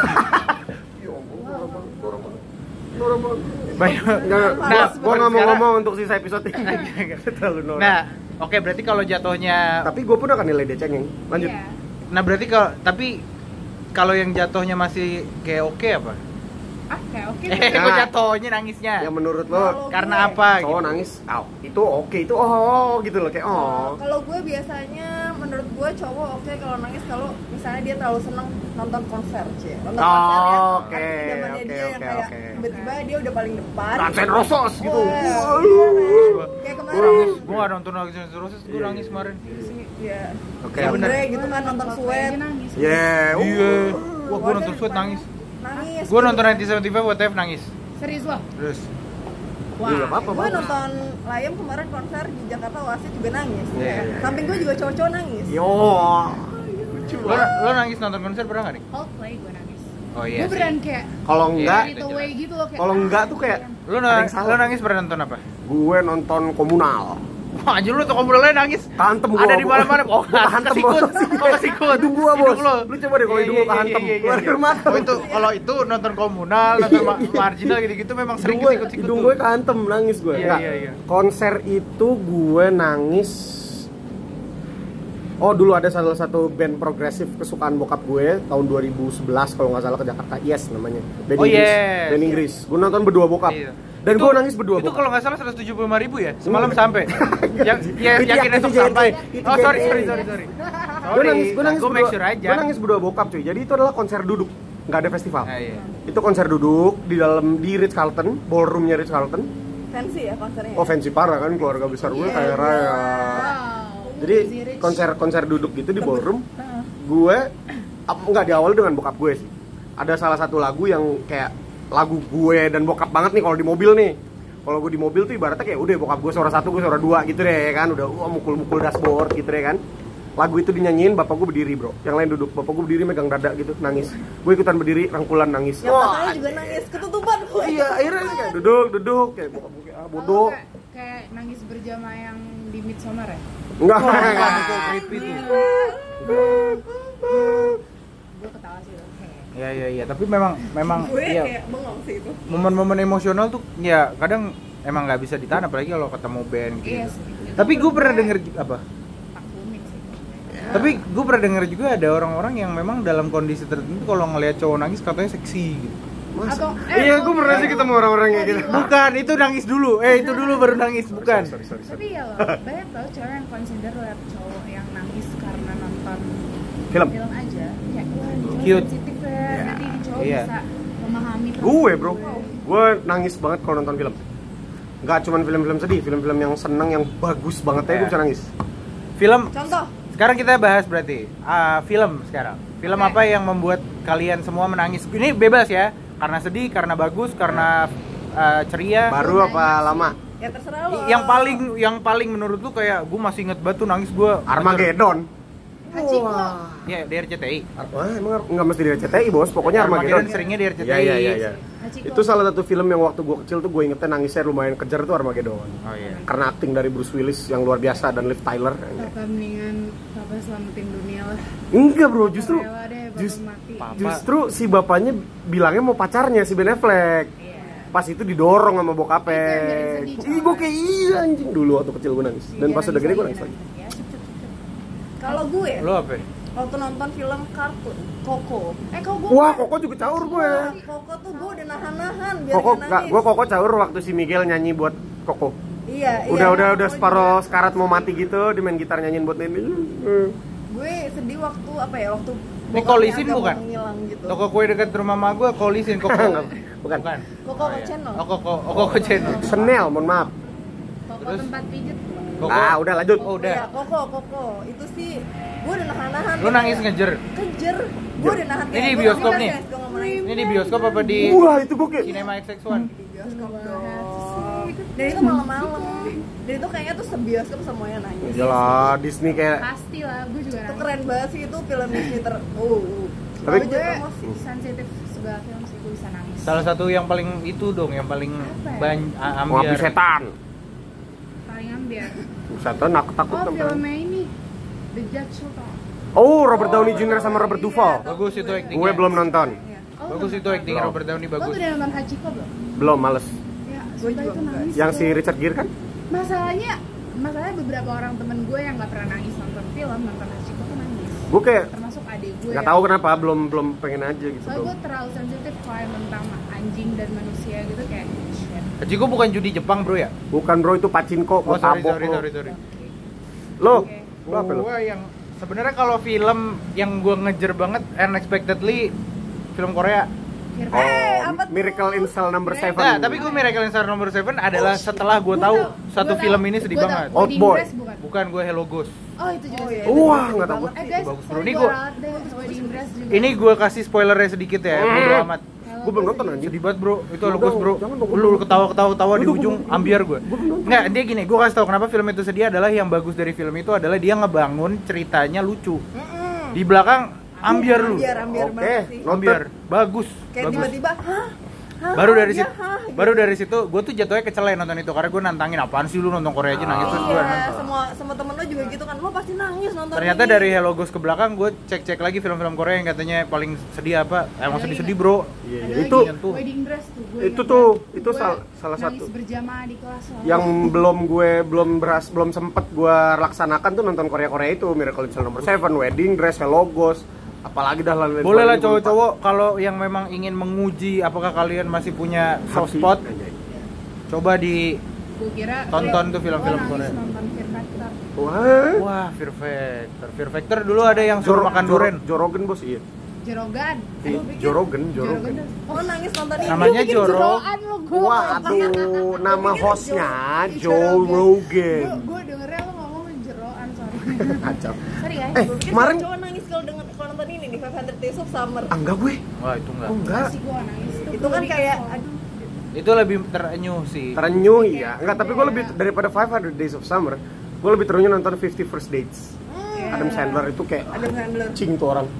Banyak. Nggak, Nah, nah, gua nggak mau sekarang- ngomong untuk sisa episode ini. Terlalu norak. Nah, oke berarti kalau jatuhnya Tapi gue pun akan nilai dia cengeng. Lanjut. Iya. nah berarti kalau tapi kalau yang jatuhnya masih kayak oke apa? Ah, kayak oke. Eh, Nah. kok jatuhnya nangisnya? Yang menurut Kalau lo Karena gue- apa cowok gitu? nangis, oh, itu oke, itu oh gitu loh kayak oh. Kalau gue biasanya menurut gue cowok oke kalau nangis kalau misalnya dia terlalu seneng nonton konser, Cie. Nonton Oh, konser ya. oke, artis zamannya oke, dia yang oke, kayak oke. tiba-tiba dia udah paling depan. Guns N' Roses gitu. Wah, Wah, iya, lu. kan? Kayak Gue kemarin. nangis, gue gak nonton Guns N' Roses, gue Iya, nangis iya. kemarin. Iya. Oke, Kayak bener. Andre gitu kan nonton Sweat. Dia nangis. Yeah. Iya. uh. Wah, gue nonton Sweat nangis. Nangis. Gue nonton sembilan tujuh tujuh W T F nangis. Serius loh. Terus. Iya, nggak apa-apa, Gue bagus. nonton Layam kemarin konser di Jakarta Oasis juga nangis. Iya, Ya. iya. Samping gue juga cowok-cowok nangis. Yo. Lo, lo nangis nonton konser pernah gak nih? Coldplay gue nangis. Oh iya Gue sih. beneran kayak Kalau enggak, Iya. it away gitu loh kayak. kalau enggak tuh kayak Lo, ada na- yang salah. lo nangis pernah nonton apa? gue nonton komunal. Wah, anjir lu tuh komputernya nangis. Kantem gua. Ada di mana-mana. Oh, Gua kantem, kesikut. bos. Oh, kesikut. Hidung gua, bos. Hidung lo. Lu coba deh kalau Iya, hidung lu iya, kehantem. iya, iya, Keluar iya. dari mata. Oh, itu kalau itu nonton komunal, nonton ma- marginal gitu-gitu memang sering Hidung gue, kesikut-sikut hidung tuh. gue kehantem, nangis gue. Iya, Enggak. iya, iya. Konser itu gue nangis. Oh, dulu ada salah satu band progresif kesukaan bokap gue tahun dua ribu sebelas kalau nggak salah ke Jakarta. Yes namanya. Band Oh, Inggris. yes. Band Inggris. Gue nonton berdua bokap. Iya. Dan Itu- gue nangis berdua Itu bokap. kalau nggak salah seratus tujuh puluh lima ribu ya? Semalam Enggak. sampai. Yang ya, Itu yakin ya, esok itu J N E. sampai. Itu Oh, sorry, J N E. sorry, sorry, sorry. Gue nangis, gue nangis Gue berdua. make sure aja. Gue nangis berdua bokap cuy. Jadi itu adalah konser duduk, nggak ada festival. Ah, iya. Itu konser duduk di dalam di Ritz Carlton, ballroomnya Ritz Carlton. Fancy ya konsernya. Oh fancy parah kan keluarga besar gue Iya, kayak iya. raya. Wow. Jadi Easy rich. konser-konser duduk gitu di ballroom, Heeh. gue ap- nggak diawali dengan bokap gue sih. Ada salah satu lagu yang kayak lagu gue dan bokap banget nih kalau di mobil nih. Kalau gue di mobil tuh ibaratnya kayak udah bokap gue suara satu, gue suara dua gitu deh kan. Udah wah, mukul-mukul dashboard gitu deh kan. Lagu itu dinyanyiin, bapak gue berdiri bro. Yang lain duduk, bapak gue berdiri megang dada gitu, nangis. Gue ikutan berdiri, rangkulan nangis. Yang kakaknya juga nangis ketutupan gue. Iya, akhirnya kayak duduk, duduk kayak bokap gue kayak ah, Oh, bodoh. kayak, kayak nangis berjamaah yang di Midsommar ya? Enggak, Oh, enggak. itu creepy tuh. Gue ketawa sih loh. Kayak Iya iya iya, tapi memang memang gue ya, kayak bengong sih itu. momen-momen emosional tuh ya kadang emang nggak bisa ditahan apalagi kalau ketemu band gitu. Iya sih. Tapi gue pernah denger ju- apa? Taklumin sih. Tapi gue pernah denger juga ada orang-orang yang memang dalam kondisi tertentu kalau ngelihat cowok nangis katanya seksi gitu. Masa? Atau Iya, oh, gue pernah sih ketemu orang-orang kayak gitu. Bukan, itu nangis dulu. Eh, itu dulu baru nangis, bukan. Sorry, sorry, sorry. Tapi ya loh, banyak tau cewek yang consider liat cowok yang nangis karena nonton Film. film aja. Kayak wah ini cowok Cute. sensitif ya, nanti ini cowok Iya. bisa memahami Gue bro, perasaan gue nangis banget kalau nonton film. Gak cuman film-film sedih, film-film yang seneng, yang bagus banget aja gue bisa nangis. Film. Contoh, Sekarang kita bahas berarti ah, film sekarang. Film Oke. apa yang membuat kalian semua menangis? Ini bebas ya. Karena sedih, karena bagus, karena ah, ceria. Baru apa lama? ya terserah lo. Yang paling yang paling menurut lu kayak gue masih inget banget tuh nangis gue. Armageddon. Hachiko. Ya, D R C T I. Wah, emang Ar- nggak mesti di R C T I bos, pokoknya Armageddon. seringnya di R C T I. Iya, iya, iya, iya. Hachiko. Itu salah satu film yang waktu gue kecil tuh gue ingetnya nangisnya lumayan kejar tuh Armageddon. Oh iya. Karena akting dari Bruce Willis yang luar biasa dan Liv Tyler. Papa mendingan papa selamatin dunia lah. Enggak bro, justru Rela deh papa just- mati. Papa. justru si bapaknya bilangnya mau pacarnya si Ben Affleck. Iya. Pas itu didorong sama bokapnya. Itu yang bikin sedih, Ih, gue kayak iya anjing dulu waktu kecil gue nangis. Dan pas udah gede gue nangis lagi. Ya, cep, cep, cep. Kalau gue Lu apa? waktu nonton film kartun Koko. Eh kok gue Wah, Koko juga caur gue. Koko tuh gue udah nahan-nahan biar Koko, nggak gak, nangis. gue Koko caur waktu si Miguel nyanyi buat Koko. Iya, Udah iya. udah udah Koko separuh juga. sekarat mau mati gitu, dia main gitar nyanyiin buat Nini. Gue sedih waktu apa ya? Waktu Ini bokapnya Kolisin agak bukan? menghilang gitu. Toko kue dekat rumah mama gue, Kolisin Koko. Bukan. Bukan. Koko Oh, iya. Channel. Oh, Koko, oh, Koko Channel. Chanel, mohon maaf. Koko Terus? tempat pijet. Koko. Ah, udah lanjut. Oh, udah. Iya, Koko, Koko. Itu sih gue udah nahan-nahan. Lu nangis ngejer. Kejer. Gue udah nahan. Ini di bioskop nih? Ini di bioskop apa di Wah, itu gue kayak Cinema X X one? Di bioskop dong. Dan itu malam-malam. Dan itu kayaknya tuh sebioskop semuanya nangis. Yalah, Disney kayak Pasti lah, gue juga Itu nangis. keren banget sih itu film Disney ter. Oh. Tapi- Tapi gue emosi. Sensitif segala film sih, gue bisa nangis. Salah satu yang paling itu dong, yang paling Apa ya? banyak mau ambiar. setan. Paling ambiar. Setan aku takut Oh, kan. filmnya ini The Judge lo tau? Oh, Robert Downey Junior sama Robert iya. Duvall. Bagus itu actingnya. Gue belum nonton. Iya. Oh, Bagus itu acting Belum. Robert Downey Lo bagus. udah nonton Hachiko belum? Belum, males. Ya, Gue sumpah juga itu enggak. nangis. Yang tuh. si Richard Gere kan? Masalahnya, masalahnya beberapa orang temen gue yang gak pernah nangis nonton film, nonton Hachiko tuh nangis. Gue kayak Termasuk adik gue. nggak tahu kenapa, belum belum pengen aja gitu. Soalnya gue Belum. terlalu sensitif kalau yang tentang anjing dan manusia gitu kayak shit. Hachiko bukan judi Jepang bro ya? Bukan bro, itu pachinko, Oh buat sorry tabok sorry lo. sorry sorry. Lo, Oke. lo apa lo? Gua yang sebenarnya kalau film yang gue ngejer banget unexpectedly film Korea. Firman. Oh, Eh, apa tuh? Miracle in Cell Number Kirain- Seven. Nah, tapi gue Miracle in Star Number Seven adalah setelah gue Gua tahu tahu, satu gua film tahu, ini sedih gua banget. tahu. Old Wedding Boy. Dress bukan? Bukan, gue Hello Ghost. Oh itu juga Oh, iya. sedih. Wah, Itu nggak tahu bagus Eh sih. guys, bagus, bro. sorry Ini gue gua- ralat deh, Wedding Dress juga. Ini gue kasih spoilernya sedikit ya, bodo amat. Gue belum nonton anjir. Sedih banget bro, itu Hello Udah, Ghost bro. jangan dong, Lu gua- ketawa-ketawa-tawa di Udah, ujung, gua- ambiar gue. gua belum nonton. Nggak, dia gini, gue kasih tau kenapa film itu sedih adalah yang bagus dari film itu adalah dia ngebangun ceritanya lucu. Mm-mm. Di belakang ambiar lu. Ambiar, ambiar Oke. banget sih. Ambiar, bagus. Kayak bagus. tiba-tiba, hah? Hah? Baru dari Iya, situ, hah? baru dari situ, gue tuh jatuhnya kecelain nonton itu karena gue nantangin apaan sih lu nonton Korea aja nangis terus gue Iya, nonton. semua semua temen lo juga gitu kan, lo pasti nangis nonton Ternyata ini. dari Hello Ghost ke belakang gue cek-cek lagi film-film Korea yang katanya paling sedih apa? Emang Ada sedih-sedih bro. Iya, Ada iya. Itu lagi, Nyentuh. Wedding Dress tuh gue itu ingat tuh banget. itu Gue sal- salah nangis satu berjamaah di kelas soalnya. yang belum gue belum beras belum sempet gue laksanakan tuh nonton Korea Korea itu Miracle in Cell Number Seven, Wedding Dress, Hello Ghost, apalagi dah lain-lain. Boleh lah Gua lupa. cowok-cowok kalau yang memang ingin menguji apakah kalian masih punya soft Hati. spot, Anjay. coba di Gue kira Tonton gue- tuh film-film gue Korea. nangis nonton Fear Factor. Wah. wah Fear Factor. Fear Factor dulu ada yang suruh Jor- makan Jor- durian. Jorogen bos, iya. Jerogan. Iya, Gua pikir Jorogen, Jorogen. tuh- Oh nangis nonton ini. Namanya Gua pikir Joro. jeroan lo gue. Waduh, nama pikir hostnya Jo- Joe Jorogen. Rogan. Gue dengernya lo ngomong jeroan sorry. Kacau. Sorry guys. Eh, Gue pikir kemarin cowok nangis kalau denger kalau nonton ini nih five hundred Days of Summer. ah, enggak gue. Wah itu enggak. Oh, enggak. Masih gue nangis. Itu kan lebih kayak kesel. aduh. Itu lebih terenyuh sih. Terenyuh ya. Enggak, tapi gue lebih daripada five hundred Days of Summer, gue lebih terenyuh nonton fifty First Dates. Hmm. Adam Sandler itu kayak Adam Sandler. cing tuh orang.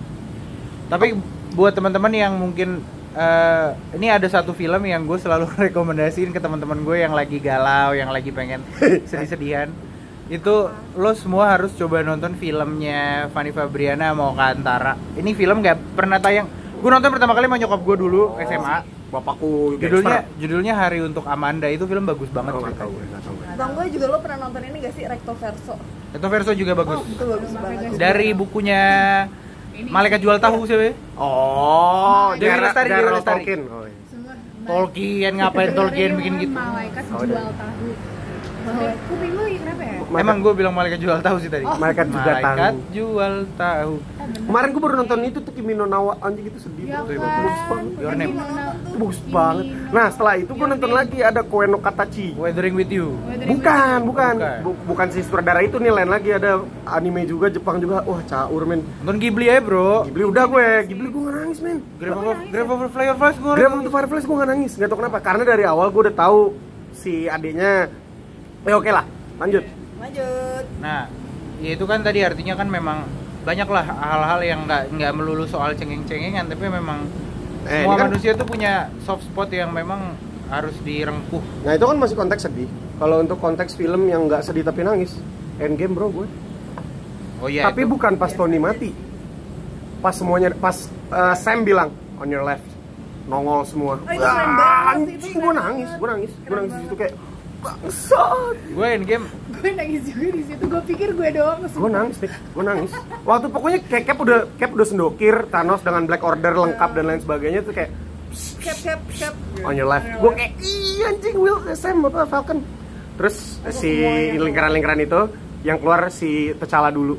Tapi buat teman-teman yang mungkin eh, ini ada satu film yang gue selalu rekomendasiin ke teman-teman gue yang lagi galau, yang lagi pengen sedih-sedihan. Itu lo semua harus coba nonton filmnya Fanny Fabriana mau Kantara. Ini film nggak pernah tayang. Gue nonton pertama kali sama nyokap gue dulu S M A. Bapakku Judulnya judulnya Hari Untuk Amanda. Itu film bagus banget Oh, nggak ceritanya. tahu, nggak tahu. Bang gue juga lo pernah nonton ini gak sih Recto Verso? Itu verso juga bagus. Oh, itu bagus banget. Dari bukunya Ini Malaikat Jual Tahu sih. Oh, Dewi Gerard- Lestari, Dewi Gerald Lestari. Tolkien. Oh, iya. semua Tolkien ngapain Tolkien bikin gitu? Malaikat Oh, jual tahu. Malaikat kuping lu kenapa ya? Emang gue bilang Malaikat Jual Tahu sih tadi. Oh. Malaikat juga Malaikat tahu. Jual Tahu. Eh, bener. Kemarin gue baru nonton itu tuh Kimi no Nawa, anjing itu sedih Ya banget. kan. Bagus banget. Your Name. Itu bagus banget. Nah, setelah itu gue nonton lagi ada Koe no Katachi. Weathering with You. Bukan, bukan. Bukan. Bu- bukan si sutradara itu nih, lain lagi ada anime juga, Jepang juga. Wah, caur men. Nonton Ghibli aja bro. Ghibli udah gue, Ghibli gue gak nangis men. Grave of Grave of Fireflies gue. Grave of the Fireflies gue gak nangis, gak tau kenapa. Karena dari awal gue udah tahu si adiknya. Eh oke lah, lanjut. Lanjut. Nah, ya itu kan tadi artinya kan memang banyak lah hal-hal yang nggak nggak melulu soal cengeng-cengengan, tapi memang Eh, semua ini kan- manusia tuh punya soft spot yang memang harus direngkuh. Nah itu kan masih konteks sedih. Kalau untuk konteks film yang nggak sedih tapi nangis, Endgame bro gue. Oh iya. Tapi itu. bukan pas Tony mati. Pas semuanya, pas uh, Sam bilang on your left, nongol semua. Oh, itu keren banget sih, itu Anjing, keren gue nangis, banget. gue nangis, gue Keren nangis di banget. situ kayak bangsat. Gue Endgame Gue nangis juga di situ. Gue pikir gue doang. Gue nangis nih, gue nangis. Waktu pokoknya kayak Cap udah Cap udah sendokir, Thanos dengan Black Order lengkap dan lain sebagainya tuh kayak Cap cap cap. on your left. Gue kayak iya anjing Will Sam apa Falcon. Terus si lingkaran-lingkaran itu yang keluar si T'Challa dulu.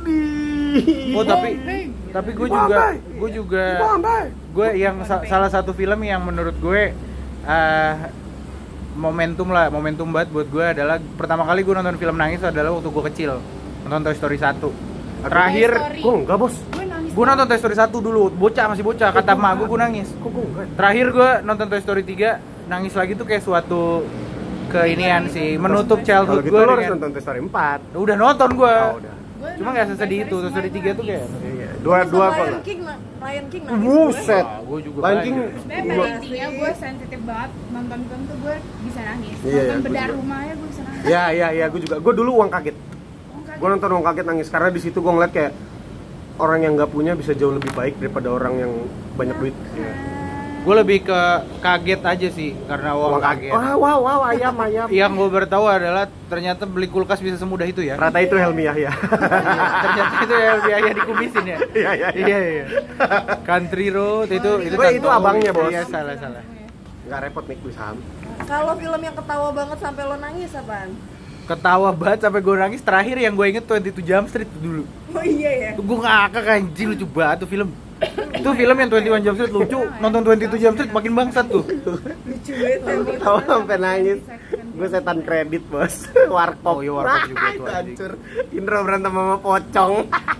Ini. Oh tapi tapi gue juga Bambai. gue juga Bambai. gue yang sa- salah satu film yang menurut gue eh, momentum lah momentum banget buat gue adalah pertama kali gue nonton film nangis adalah waktu gue kecil nonton Toy Story satu. Terakhir Toy Story. Gue enggak bos. Gue nangis. gue nonton Toy Story satu dulu, bocah masih bocah, kata emak gue gue nangis. Kok gue enggak? Terakhir gue nonton Toy Story tiga nangis lagi tuh kayak suatu keinian sih, menutup Kalau childhood gitu gue lo harus dengan nonton Toy Story empat. udah nonton gue. Oh, udah. Gua Cuma nonton nggak sesedih Toy itu, Toy Story semua tiga tuh nangis. kayak Iya, dua dua Lion kok. King, na- Lion King nangis. Buset. Wah, gue juga Lion King banyak. Sebenarnya pada intinya gue sensitif banget nonton film tuh gue bisa nangis. Iya, iya, Nonton gua bedah juga. rumahnya gue bisa nangis. Ya ya ya, gue juga. Gue dulu uang kaget. Oh, kan? Gue nonton uang kaget nangis karena di situ gue ngeliat kayak orang yang nggak punya bisa jauh lebih baik daripada orang yang banyak duit. Iya. Gue lebih ke kaget aja sih karena uang kaget. Wah wow wow ayam ayam. Yang gue bertahu adalah ternyata beli kulkas bisa semudah itu ya. Ternyata itu Helmi Yahya. Ternyata itu ya biaya dikumisin ya. Iya iya iya. Iya iya. Country Road itu itu. Weh, itu contoh. abangnya, Bos. Iya salah salah. Nggak repot nih gue saham. Kalau film yang ketawa banget sampai lo nangis apaan? Ketawa banget sampai gue nangis. Terakhir yang gue inget dua puluh tujuh Jump Street dulu. Oh iya ya. Gue ngakak anjing, lucu banget tuh film. Itu film yang dua puluh satu Jump Street lucu. Nonton dua puluh tujuh Jump Street makin bangsat tuh. Lucu banget ya. Tahu sampai nangis. Gue setan kredit bos. Warkop. Oh, iya, Warkop juga tuh, Itu anjing. hancur. Indro berantem sama pocong.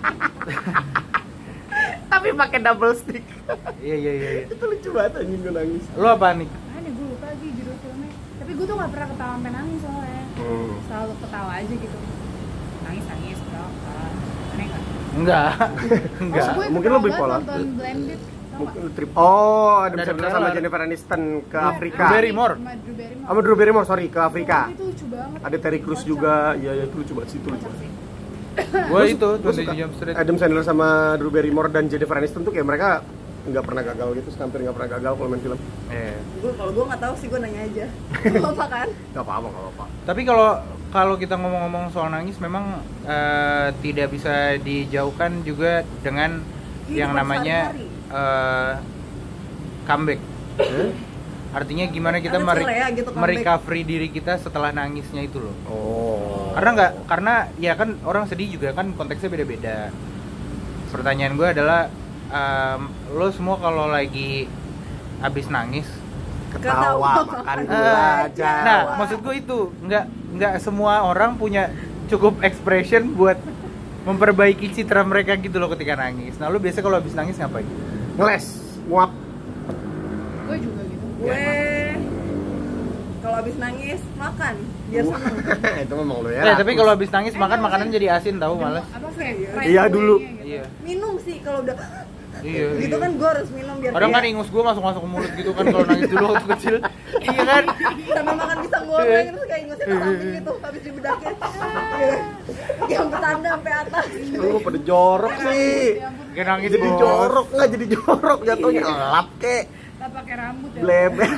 Tapi pakai double stick. Iya iya iya. iya. Itu lucu banget anjing gue nangis. Lo apa nih? Aneh gue lupa lagi judul filmnya. Tapi gue tuh gak pernah ketawa sampai nangis soalnya. Hmm. Selalu ketawa aja gitu. Nangis nangis ketawa. ketawa. Aneh nggak? Enggak. Enggak. Oh, gue mungkin ketawa lo banget bipolar. nonton Blended. Tau Mungkin nggak? trip. Oh, ada Ada Sandler trailer. sama Jennifer Aniston ke Iya, Afrika. Drew Barrymore. Sama Drew Barrymore. Sama Drew Barrymore, sorry, ke Afrika. Itu lucu banget. Ada Terry Crews Kocak. juga. Iya, iya itu lucu banget sih, itu lucu. Kocak sih. Gue itu Gua dua puluh suka. tujuh Jump Street. Adam Sandler sama Drew Barrymore dan Jennifer Aniston tuh kayak mereka nggak pernah gagal gitu, hampir nggak pernah gagal kalau main film. Iya. Gue kalau gue nggak tahu sih gue nanya aja. Gak apa kan? Gak apa-apa, gak apa-apa. Tapi kalau kalau kita ngomong-ngomong soal nangis memang eh, tidak bisa dijauhkan juga dengan yang Kehidupan namanya sehari-hari. eh, comeback. Artinya gimana kita Ada mere- Korea gitu, comeback. merecovery diri kita setelah nangisnya itu loh. Oh. Karena nggak, karena ya kan orang sedih juga kan konteksnya beda-beda. Pertanyaan gue adalah, em, lo semua kalau lagi abis nangis, Ketawa, Ketawa, makan makan gula gula aja. nah maksud gue itu nggak nggak semua orang punya cukup expression buat memperbaiki citra mereka gitu loh ketika nangis. Nah lo biasa kalau abis nangis ngapain? Ngeles, nguap. Gue juga gitu. Gue kalau habis nangis makan biar seneng. Itu memang lo ya. Eh, tapi rakus. kalau abis nangis makan makanan jadi asin tahu males. Apa kayak Iya. fried Iya, food dulu. gitu. Iya. Minum sih kalau udah Iya. Gitu iya. kan gue harus minum biar Kadang kan kayak- ingus gue masuk-masuk ke mulut gitu kan kalau nangis dulu waktu kecil. Iya kan? sama makan pisang goreng terus kayak ingusnya ke samping gitu habis dibedakin. Iya. Yang bertanda sampai atas. Lu pada jorok sih. Kayak nangis Jadi bos. jorok nggak jadi jorok jatuhnya elap kek. Kita pakai rambut ya. Bleber.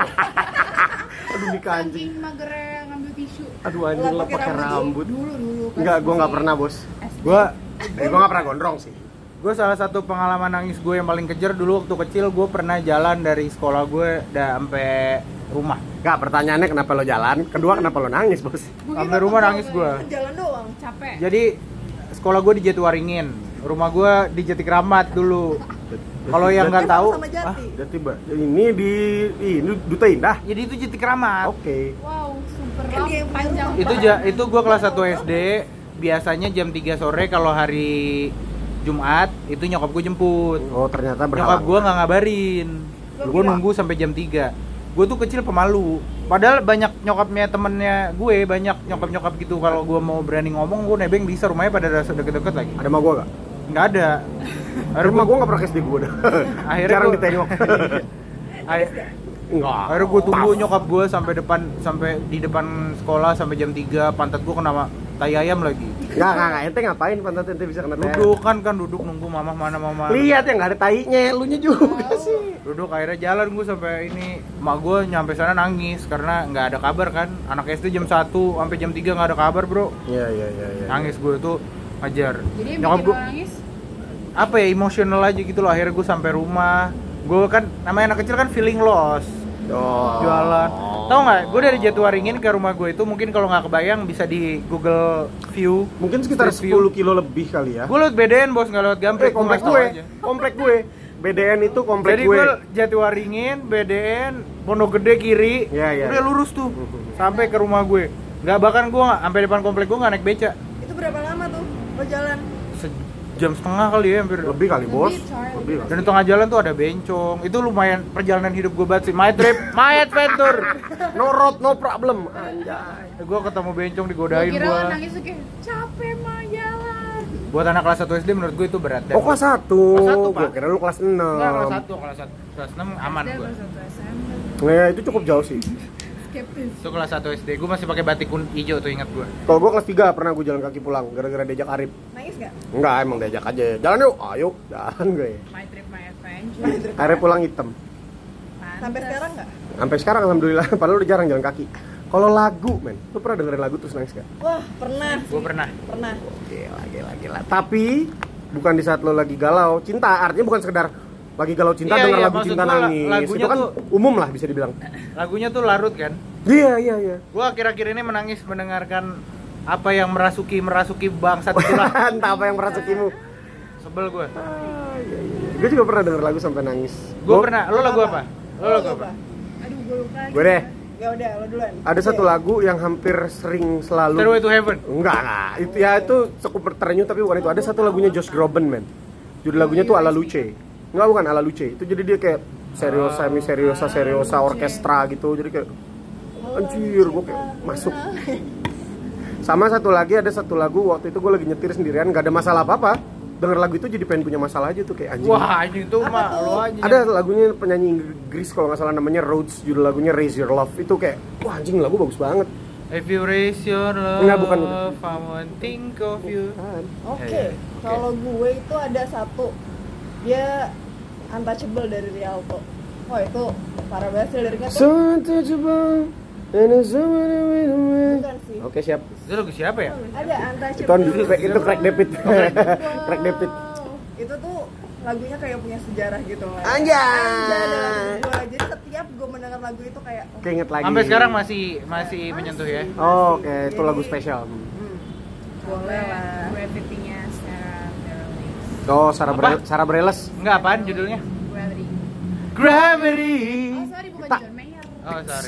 Aduh di kancing. Saking magernya ngambil tisu. Aduh anjing lo Lah, pakai pakai rambut. rambut. Dulu dulu. pas Enggak, gua nggak masih pernah, Bos. S D. Gue Eh, gua nggak pernah gondrong sih. gue salah satu pengalaman nangis gue yang paling kejer dulu waktu kecil, gue pernah jalan dari sekolah gue udah sampai rumah. Enggak, pertanyaannya kenapa lo jalan? Kedua kenapa lo nangis, Bos? Sampai rumah nangis gue. Jalan doang. Capek. Jadi sekolah gue di Jatiwaringin, rumah gue di Jati Kramat dulu. Kalau yang nggak tahu, sama Jati. Jadi Mbak, ini di ini Duta Indah. jadi itu Jati Kramat. Oke. Wow, super Kan long, dia yang panjang. punya Itu ja, itu gue kelas satu S D. Biasanya jam tiga sore kalau hari Jumat itu nyokap gue jemput. Oh, ternyata Nyokap berhalangan. gue nggak ngabarin. Lo Gue kira? nunggu sampai jam tiga. Gue tuh kecil pemalu. Padahal banyak nyokapnya temennya gue, banyak nyokap-nyokap gitu. Kalau gue mau berani ngomong, gue nebeng bisa, rumahnya pada deket-deket lagi. Ada sama gua enggak? Nggak ada. Ada rumah gua enggak pernah ke S D gua dah. Akhirnya Jarang gua- ditengok. Akhir- Enggak. Akhirnya gue tunggu nyokap gue sampai depan, sampai di depan sekolah sampai jam tiga. Pantat gue kena tai ayam lagi. Enggak, enggak, enggak. Ente ngapain pantat ente bisa kena tai? Duduk kan kan duduk nunggu mama mana mama. Lihat ya, enggak ada tainya, elunya juga sih. Duduk akhirnya jalan gue sampai ini. Mak gue nyampe sana nangis karena nggak ada kabar kan. Anak S D jam satu sampai jam tiga nggak ada kabar, Bro. Iya, iya, iya, iya. Nangis gue tuh ngajar. Jadi yang Nyokap bikin gue lo nangis? apa ya, emosional aja gitu loh. Akhirnya gue sampai rumah. Gue kan namanya anak kecil kan feeling lost. Oh. Jualan. Tahu nggak? Gue dari Jatiwaringin ke rumah gue itu mungkin kalau nggak kebayang bisa di Google View. Mungkin sekitar Street View. sepuluh kilo lebih kali ya. Gue lewat B D N bos, nggak lewat Eh, Gampret. komplek Gua gue. kasih tau aja. Komplek gue. B D N itu komplek Jadi gue. gue Jatiwaringin, B D N, Pondok Gede kiri, Iya, iya, udah iya. lurus tuh sampai ke rumah gue. Nggak bahkan gue nggak sampai depan komplek gue nggak naik beca. Itu berapa lama tuh lo jalan? Sejam setengah kali ya hampir. Lebih kali, Bos. Lebih, coy. Lebih lah. Dan di tengah jalan tuh ada bencong. Itu lumayan perjalanan hidup gue banget sih. My trip, my adventure. No road, no problem. Anjay. Gue ketemu bencong Gue digodain kira gue. lo nangis tuh kayak capek mah jalan. Buat anak kelas satu S D menurut gue itu berat. Oh, kelas satu. Kelas satu, Pak. Gue kira lu kelas enam. Enggak, kelas satu, kelas satu, kelas enam aman Dia gue. kelas satu S M P. Nah, itu cukup jauh sih. Skeptis. Itu kelas satu S D. Gue masih pakai batik kun hijau tuh, ingat gue. Kalau gue kelas tiga pernah gue jalan kaki pulang gara-gara diajak Arif. Nangis nggak? Enggak, emang diajak aja. Jalan yuk. Ayo, jalan gue. My trip, my adventure. Arif pulang hitam. Pantes. Sampai sekarang nggak? Sampai sekarang alhamdulillah, padahal udah jarang jalan kaki. Kalau lagu, men, lu pernah dengerin lagu terus nangis gak? Wah pernah. Gue pernah. Pernah. Gila, gila, gila. Tapi bukan di saat lo lagi galau cinta, artinya bukan sekedar lagi galau cinta Iya, denger iya, lagu maksud cinta gua la- nangis. lagunya Itu kan tuh- umum lah bisa dibilang. Lagunya tuh larut kan. Iya, iya, iya. Gue akhir-akhir ini menangis mendengarkan apa yang merasuki merasuki bangsat itulah. Entah apa yang merasukimu. Sebel gue. Ah, iya, iya. Gue juga pernah denger lagu sampai nangis. Gue Gua- pernah. Lo lagu apa? Lo lagu apa? Aduh, gue lupa lagi. Gue deh. Ya udah lo duluan. Ada satu Oke. lagu yang hampir sering selalu Stairway to Heaven. Enggak, enggak. Itu ya itu cukup terenyuh tapi bukan itu. Ada satu lagunya Josh Groban, men. Judul lagunya tuh Ala Luce. Enggak, bukan Ala Luce. Itu jadi dia kayak serius, semi seriosa, seriosa orkestra gitu. Jadi kayak anjir, gue kayak masuk. Sama satu lagi, ada satu lagu waktu itu gue lagi nyetir sendirian, nggak ada masalah apa-apa. Denger lagu itu jadi pengen punya masalah aja tuh kayak anjing. Wah, ini tuh mah lo aja. Ada lagunya penyanyi Inggris kalau nggak salah namanya Rhodes, judul lagunya Raise Your Love. Itu kayak wah anjing, lagu bagus banget. If you raise your love, Enggak, bukan. I won't think of you. Oke. Ya, ya, oke. Kalau gue itu ada satu. Dia untouchable dari Rialto. Wah itu parah banget sih liriknya tuh. So untouchable, and there's so many way to win. Bukan sih. Oke, siap. Itu lagu siapa ya? Ada untouchable. Itu kan itu Crack David. Crack David. Itu tuh lagunya kayak punya sejarah gitu lah. Anjay. Anjay ada lagu gue. Jadi setiap gue mendengar lagu itu kayak oh, Keinget lagi. Sampai sekarang masih masih Masih. menyentuh ya. Oh, oke, itu Jadi- lagu spesial. hmm, boleh lah. Gravity-nya Sarah Bareilles. Oh, Sarah Apa? Bre- Sarah Bareilles. Enggak, apaan judulnya? Gravity. Gravity. Oh, sorry, bukan Tak. John Mayer. Oh, sorry.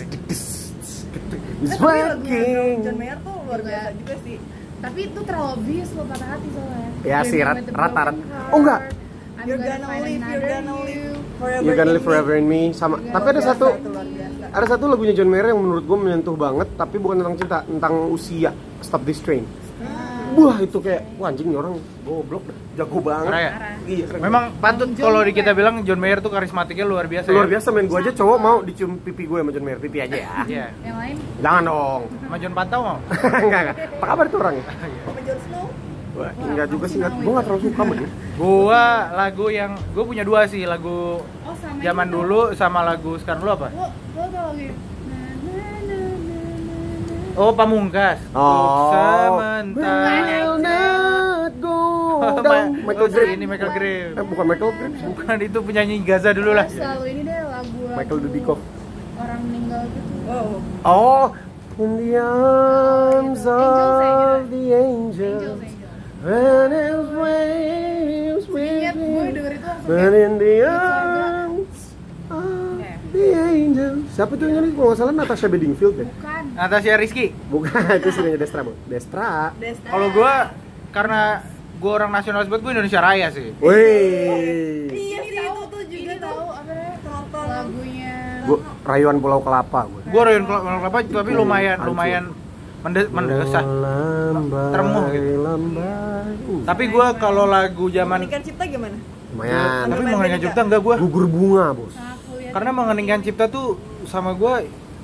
It's Eh, tapi lagunya working. John Mayer tuh luar biasa Juga. juga sih. Tapi itu terlalu obvious lo patah hati soalnya. Ya sih, Dreaming rat- with a rata- broken rata- heart. Oh, enggak. I'm You're gonna gonna find live, you're another gonna live you. forever. You're gonna in live me. forever in me sama. Luar Tapi ada Biasa, satu itu luar biasa. ada satu lagunya John Mayer yang menurut gue menyentuh banget, tapi bukan tentang cinta, tentang usia. Stop This Train. Wah itu kayak, wah anjing nih orang goblok dah, jago banget. Parah ya? Iya keren. Memang patut John kalau di Mayer. kita bilang John Mayer tuh karismatiknya luar biasa. luar ya? biasa men, gue aja cowok mau dicium pipi gue sama John Mayer, pipi aja ya. Iya. Yang lain? Jangan dong. Sama John Pantau mau? Enggak enggak. Apa kabar tuh orang? Sama Jon Snow. Wah, enggak juga sih, gue gak terlalu suka sama dia. Gua lagu yang gua punya dua sih, lagu Oh sama zaman ini dulu sama lagu sekarang dulu apa? Lo, lo tau lagi? Na, na, na, na, na. Oh, Pamungkas. Oh. Untuk sementara. Will not go Ma- down. Michael oh, Graves. Ini Michael Graves. Eh, bukan Michael Graves. Bukan, itu penyanyi Gaza dulu lah. Terus selalu ini deh lagu-lagu Michael Dudikoff. orang meninggal gitu. Wow. Oh, in the arms Angels, of Angels. the Angels, angels. Angels. When it waves Ingat gue with denger itu langsung But kayak in the surga. arms of Kayak, the angels. Siapa tuh yang nyanyi? Kalau nggak salah Natasha Bedingfield deh. bukan. Natasha Rizky. Bukan, itu sih Destra, Bu. Destra. Desta. Kalau gua karena gua orang nasionalis banget, gua Indonesia Raya sih. Wih. Iya sih itu tuh juga Ini tahu. tahu apa namanya? Tonton. Lagunya. Gua Rayuan Pulau Kelapa gue. Gua Rayuan Kelapa tapi lumayan Hancur. lumayan mendes mendesah. Melambai, Teremuh gitu. lambai. Uh, Tapi gua kalau lagu zaman Meningkan Cipta gimana? lumayan. tapi mengeningkan cipta enggak gua. Gugur bunga, Bos. Nah, aku lihat Karena mengeningkan cipta tuh sama gua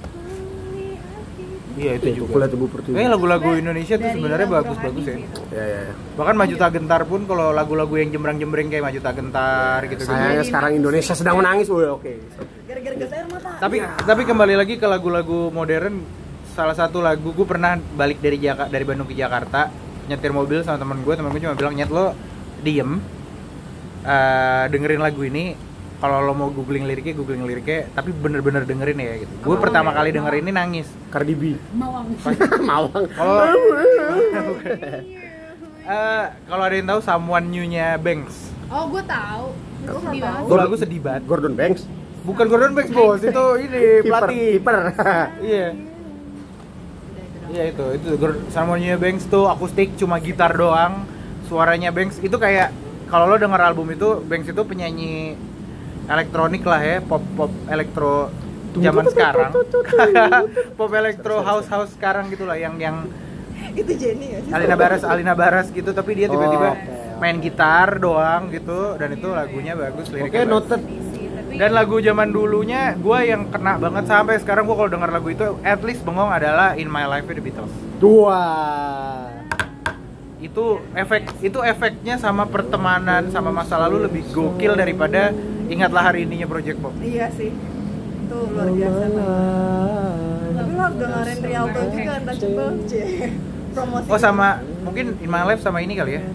iya itu Itu juga. kuliah tubuh pertiwi. Kayaknya lagu-lagu Indonesia tuh Dari sebenarnya lagu bagus-bagus ya. Rohani sih. Ya, ya, ya. Bahkan Maju Tak Gentar pun kalau lagu-lagu yang jembrang-jembreng kayak Maju Tak Gentar gitu-gitu. Sayangnya sekarang Indonesia sedang menangis. Woi, oke. Gara-gara gas air mata. Tapi tapi kembali lagi ke lagu-lagu modern, salah satu lagu gue pernah balik dari Jaka, dari Bandung ke Jakarta, nyetir mobil sama temen gue, temen gue cuma bilang, "Nyet, lo diem eh, dengerin lagu ini, kalau lo mau googling liriknya, googling liriknya, tapi bener-bener dengerin ya gitu." Gue pertama kali denger ini nangis. Cardi B. Mawang. Mawang. Kalau eh, kalau ada yang tahu Someone New-nya Banks. Oh, gue tahu. Itu sedih banget. Itu lagu sedih banget. Gordon Banks. Bukan Gordon Banks, Bos. Itu ini Kiper, pelatih. kiper. Iya. Iya itu, itu Gor- Someone New Banks tuh akustik cuma gitar doang. Suaranya Banks itu kayak kalau lo denger album itu, Banks itu penyanyi elektronik lah ya, pop pop elektro zaman sekarang. Pop elektro house house sekarang gitulah yang yang Itu Jenny ya sih? Alina Baras Alina Baras gitu, tapi dia tiba-tiba Oh, oke. main gitar doang gitu, dan itu lagunya bagus, Oke, liriknya bagus. noted. Sih, tapi Dan lagu zaman dulunya gue yang kena banget sampai sekarang, gue kalau denger lagu itu at least bengong adalah In My Life The Beatles. Dua. Itu efek itu efeknya sama pertemanan sama masa lalu lebih gokil daripada Ingatlah Hari Ininya Project Pop. Iya sih. Itu luar biasa. Tapi lo harus dengerin Rialto juga, Untouchable. Cie. Promosi. Oh sama mungkin In My Life sama ini kali ya.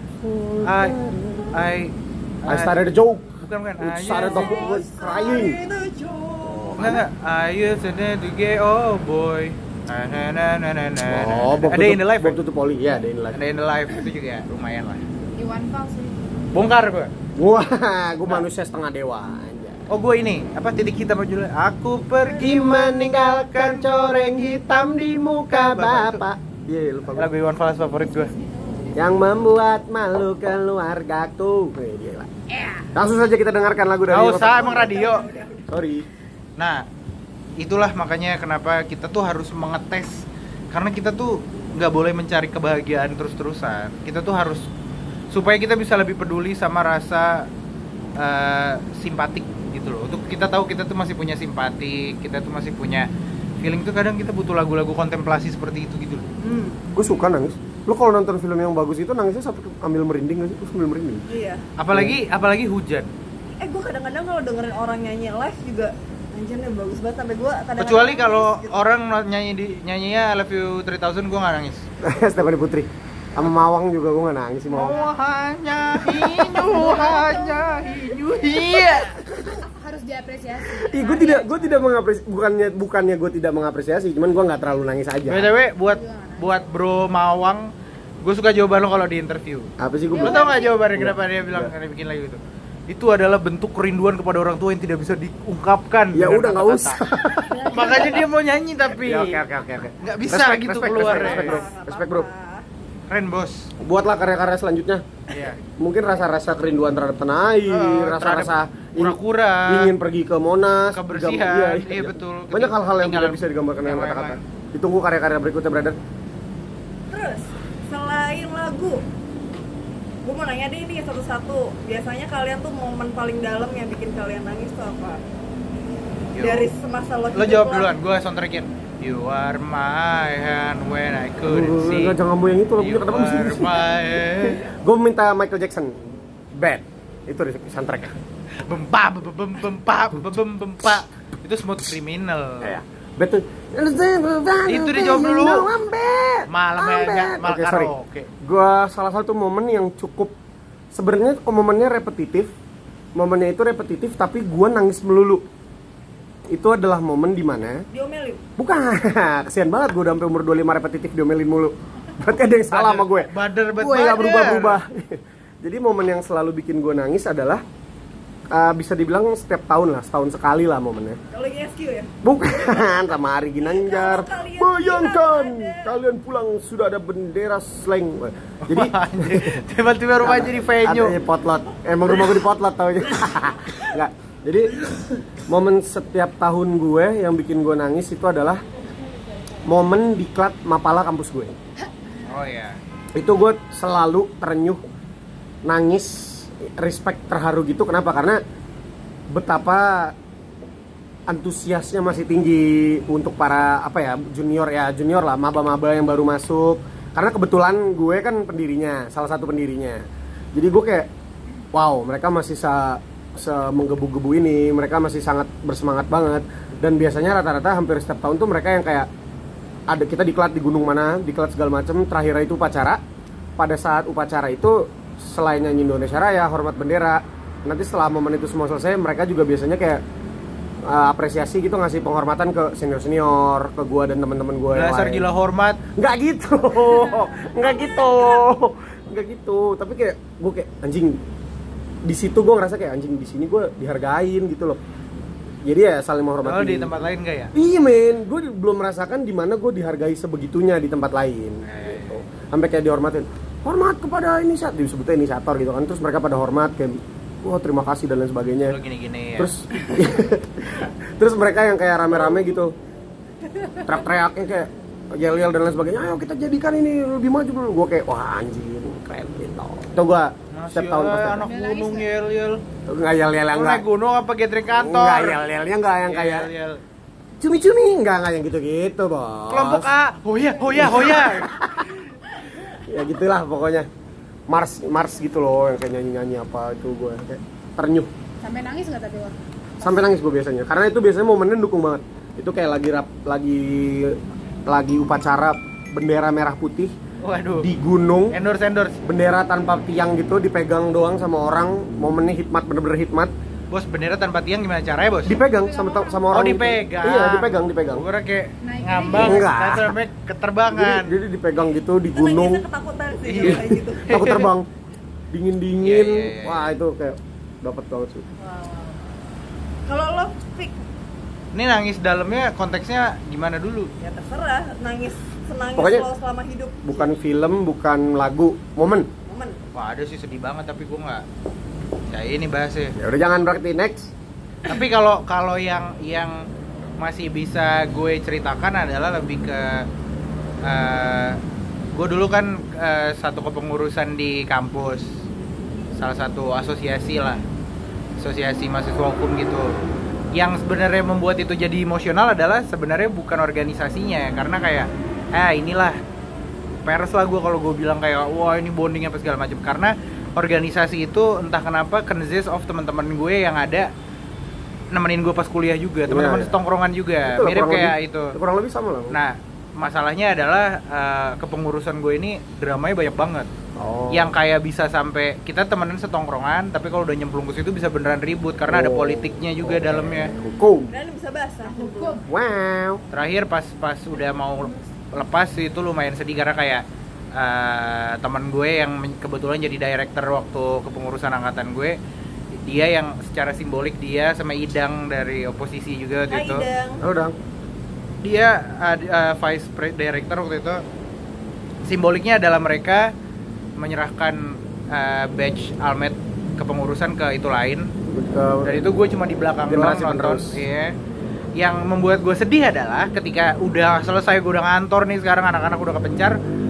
I I I started a joke. bukan bukan. It I started used- off with crying. Itu cowok. Enggak enggak. I used to get oh boy. Na na na na na na. Oh, Bob Ada In The tutup- Life. Bob tutup poli. Ya, ada in the life. Ada In The Life itu juga ya, lumayan lah. Iwan Fals sih. Bongkar gue. Wah, gue manusia setengah dewa. Anjay. Oh gue ini apa titik hitam judulnya? Aku pergi meninggalkan coreng hitam di muka bapak. Iya, lupa gue. Lagu Iwan Fals favorit gue. Yang membuat malu keluargaku. Wih, gila. Ya. Langsung saja kita dengarkan lagu dari Gak Iwan usah Fals. emang radio. Sorry. Nah itulah makanya kenapa kita tuh harus mengetes, karena kita tuh nggak boleh mencari kebahagiaan terus-terusan. Kita tuh harus supaya kita bisa lebih peduli sama rasa uh, simpatik gitu loh. Untuk kita tahu kita tuh masih punya simpati, kita tuh masih punya feeling tuh, kadang kita butuh lagu-lagu kontemplasi seperti itu gitu loh. Hmm. Gue suka nangis. Lo kalau nonton film yang bagus itu nangisnya sampai ambil merinding gak sih? Terus ambil merinding. Iya. Apalagi apalagi hujan. Eh gue kadang-kadang kalau dengerin orang nyanyi live juga anjir nih bagus banget sampai gue kadang-kadang Kecuali kalau nangis gitu. orang nyanyi di nyanyinya I Love You three thousand, gue nggak nangis. Stephanie Putri. Sama Mawang juga gue gak nangis sih Mawang. Oh hanya hinyu, hanya hinyu, iya. Harus diapresiasi. Ih, gue tidak, gue tidak mengapresiasi, bukannya bukannya gue tidak mengapresiasi, cuman gue nggak terlalu nangis aja. B T W buat buat Bro Mawang, gue suka jawaban lo kalau di interview. Apa sih gue? Lo tau gak jawabannya kenapa dia Iya. bilang dia bikin lagu itu? Itu adalah bentuk kerinduan kepada orang tua yang tidak bisa diungkapkan. Ya dengan udah nggak kata-kata. usah. Makanya dia mau nyanyi tapi Ya, oke oke oke oke. nggak bisa Respect, gitu respect, keluar. respect, respect, bro. Respect bro. Keren bos. Buatlah karya-karya selanjutnya. Iya. Mungkin rasa-rasa kerinduan terhadap tanah air, Eh, rasa-rasa terhadap ingin, kura-kura, ingin pergi ke Monas, kebersihan. digam- Iya, betul. Banyak hal-hal yang Tinggal- tidak bisa digambarkan dengan yang kata-kata. lain-lain. Ditunggu karya-karya berikutnya, brother. Terus setelah ceritain lagu. Gue mau nanya deh nih satu-satu. Biasanya kalian tuh momen paling dalam yang bikin kalian nangis tuh apa? Yo. Dari semasa lo Lo jawab duluan, gue soundtrackin. You are my hand when I couldn't see. Enggak, jangan ngomong yang itu lagunya You kenapa mesti are my hand. Gue minta Michael Jackson Bad. Itu di soundtrack. Bempa, bem bem bempa, bem bem bempa. Itu Smooth Criminal. Kayak Bad tuh. Itu dijawab dulu. Malam I'm ya, bad. mal Oke, sorry. karaoke. Gua salah satu momen yang cukup sebenarnya momennya repetitif. Momennya itu repetitif tapi gua nangis melulu. Itu adalah momen dimana diomelin. bukan, kesian banget gue udah sampai umur dua puluh lima repetitif diomelin mulu. Berarti ada yang salah sama gue. Bader, bader, Gue nggak bader. berubah-berubah. Jadi momen yang selalu bikin gue nangis adalah uh, bisa dibilang setiap tahun lah, setahun sekali lah momennya. Kalau lagi S Q ya? Bukan, sama Ari Ginanjar. Kalau kalian Bayangkan bilang ada. kalian pulang sudah ada bendera slang. Jadi tiba-tiba rumah jadi venue. ada potlot. Emang rumah gue di potlot tau aja. Enggak. Jadi momen setiap tahun gue yang bikin gue nangis itu adalah momen diklat Mapala kampus gue. Oh iya. Itu gue selalu terenyuh, nangis, respect, terharu gitu. Kenapa? Karena betapa antusiasnya masih tinggi untuk para apa ya junior ya junior lah, maba-maba yang baru masuk. Karena kebetulan gue kan pendirinya, salah satu pendirinya. Jadi gue kayak wow, mereka masih sa semenggebu-gebu ini, mereka masih sangat bersemangat banget. Dan biasanya rata-rata hampir setiap tahun tuh mereka yang kayak ada kita diklat di gunung mana, diklat segala macam. Terakhir itu upacara. Pada saat upacara itu selain nyanyi Indonesia Raya, hormat bendera, nanti setelah momen itu semua selesai, mereka juga biasanya kayak uh, apresiasi gitu, ngasih penghormatan ke senior-senior, ke gua dan teman-teman gua yang Dasar lain. gila hormat. Nggak gitu, nggak gitu, nggak gitu. Tapi kayak gue kayak anjing. Di situ gue ngerasa kayak anjing, di sini gue dihargain gitu loh. Jadi ya saling menghormati. Kalau di tempat lain enggak ya? Iya men, gue di- belum merasakan di mana gue dihargai sebegitunya di tempat lain. Eh. Gitu. Sampai kayak dihormatin. Hormat kepada inisiator, disebutnya inisiator gitu kan. Terus mereka pada hormat kayak, wah terima kasih dan lain sebagainya. Lo gini-gini ya. Terus, terus mereka yang kayak rame-rame gitu, teriak-teriaknya kayak yel-yel dan lain sebagainya. Ayo kita jadikan ini lebih maju dulu. Gue kayak wah anjir keren gitu. Itu gue setiap tahun pasti. ada. anak gunung yel-yel. Nggak yel-yel yang Lo enggak. naik gunung apa gathering kantor? Enggak yel-yelnya enggak yang kayak Yel-yel. cumi-cumi, enggak enggak yang gitu-gitu, Bos. Kelompok A, hoya, hoya, hoya. Ya gitulah pokoknya. Mars Mars gitu loh yang kayak nyanyi-nyanyi apa itu gue kayak terenyuh. Sampai nangis nggak tapi lo? Sampai nangis gue biasanya. Karena itu biasanya momennya dukung banget. Itu kayak lagi rap, lagi lagi upacara bendera merah putih Waduh. di gunung. Endorse endorse. Bendera tanpa tiang gitu dipegang doang sama orang. Momennya hikmat, bener-bener hikmat. Bos, bendera tanpa tiang gimana caranya, Bos? Dipegang sama sama orang. Oh, gitu. dipegang. Iya, dipegang, dipegang. Gue kira kayak Naik ngambang, Enggak. satu sampai keterbangan. Jadi, jadi dipegang gitu di Itu gunung. nangisnya ketakutan sih Iya. kalau kayak gitu. Takut terbang. Dingin-dingin. Iya, iya, iya. Wah, itu kayak dapat banget sih. Wow. Kalau lo Fik, Ini nangis dalamnya konteksnya gimana dulu? ya terserah, nangis senangis Pokoknya- lo selama hidup. Bukan film, bukan lagu, momen. Momen. Wah, ada sih sedih banget tapi gue nggak. Ya ini bahasnya. Ya udah jangan berarti next. Tapi kalau kalau yang yang masih bisa gue ceritakan adalah lebih ke eh, gue dulu kan eh, satu kepengurusan di kampus, salah satu asosiasi lah, asosiasi mahasiswa hukum gitu. Yang sebenarnya membuat itu jadi emosional adalah sebenarnya bukan organisasinya, karena kayak eh inilah pers lah gue kalau gue bilang kayak wah ini bonding apa segala macam, karena organisasi itu entah kenapa consist of teman-teman gue yang ada nemenin gue pas kuliah juga, teman-teman Iya, iya. setongkrongan juga, Itu lah, mirip kurang kayak lebih- itu. Kurang lebih sama lah. Nah, masalahnya adalah eh, kepengurusan gue ini dramanya banyak banget. Oh. Yang kayak bisa sampai kita temenan setongkrongan, tapi kalau udah nyemplung ke situ bisa beneran ribut karena ada Oh. politiknya juga dalamnya. Hukum. Dan bisa basah. Hukum. Wow. Terakhir pas pas udah mau lepas itu lumayan sedih karena kayak eh, teman gue yang men- kebetulan jadi director waktu kepengurusan angkatan gue, dia yang secara simbolik dia sama Idang dari oposisi juga waktu Hai itu. Idang. Oh, udah. Dia uh, uh, vice pre- director waktu itu, simboliknya adalah mereka menyerahkan uh, badge almet kepengurusan ke itu lain, dan itu gue cuma di belakang doang Generasi nonton. penerus. Iya. Yang membuat gue sedih adalah ketika udah selesai, gue udah ngantor nih, sekarang anak-anak udah kepencar,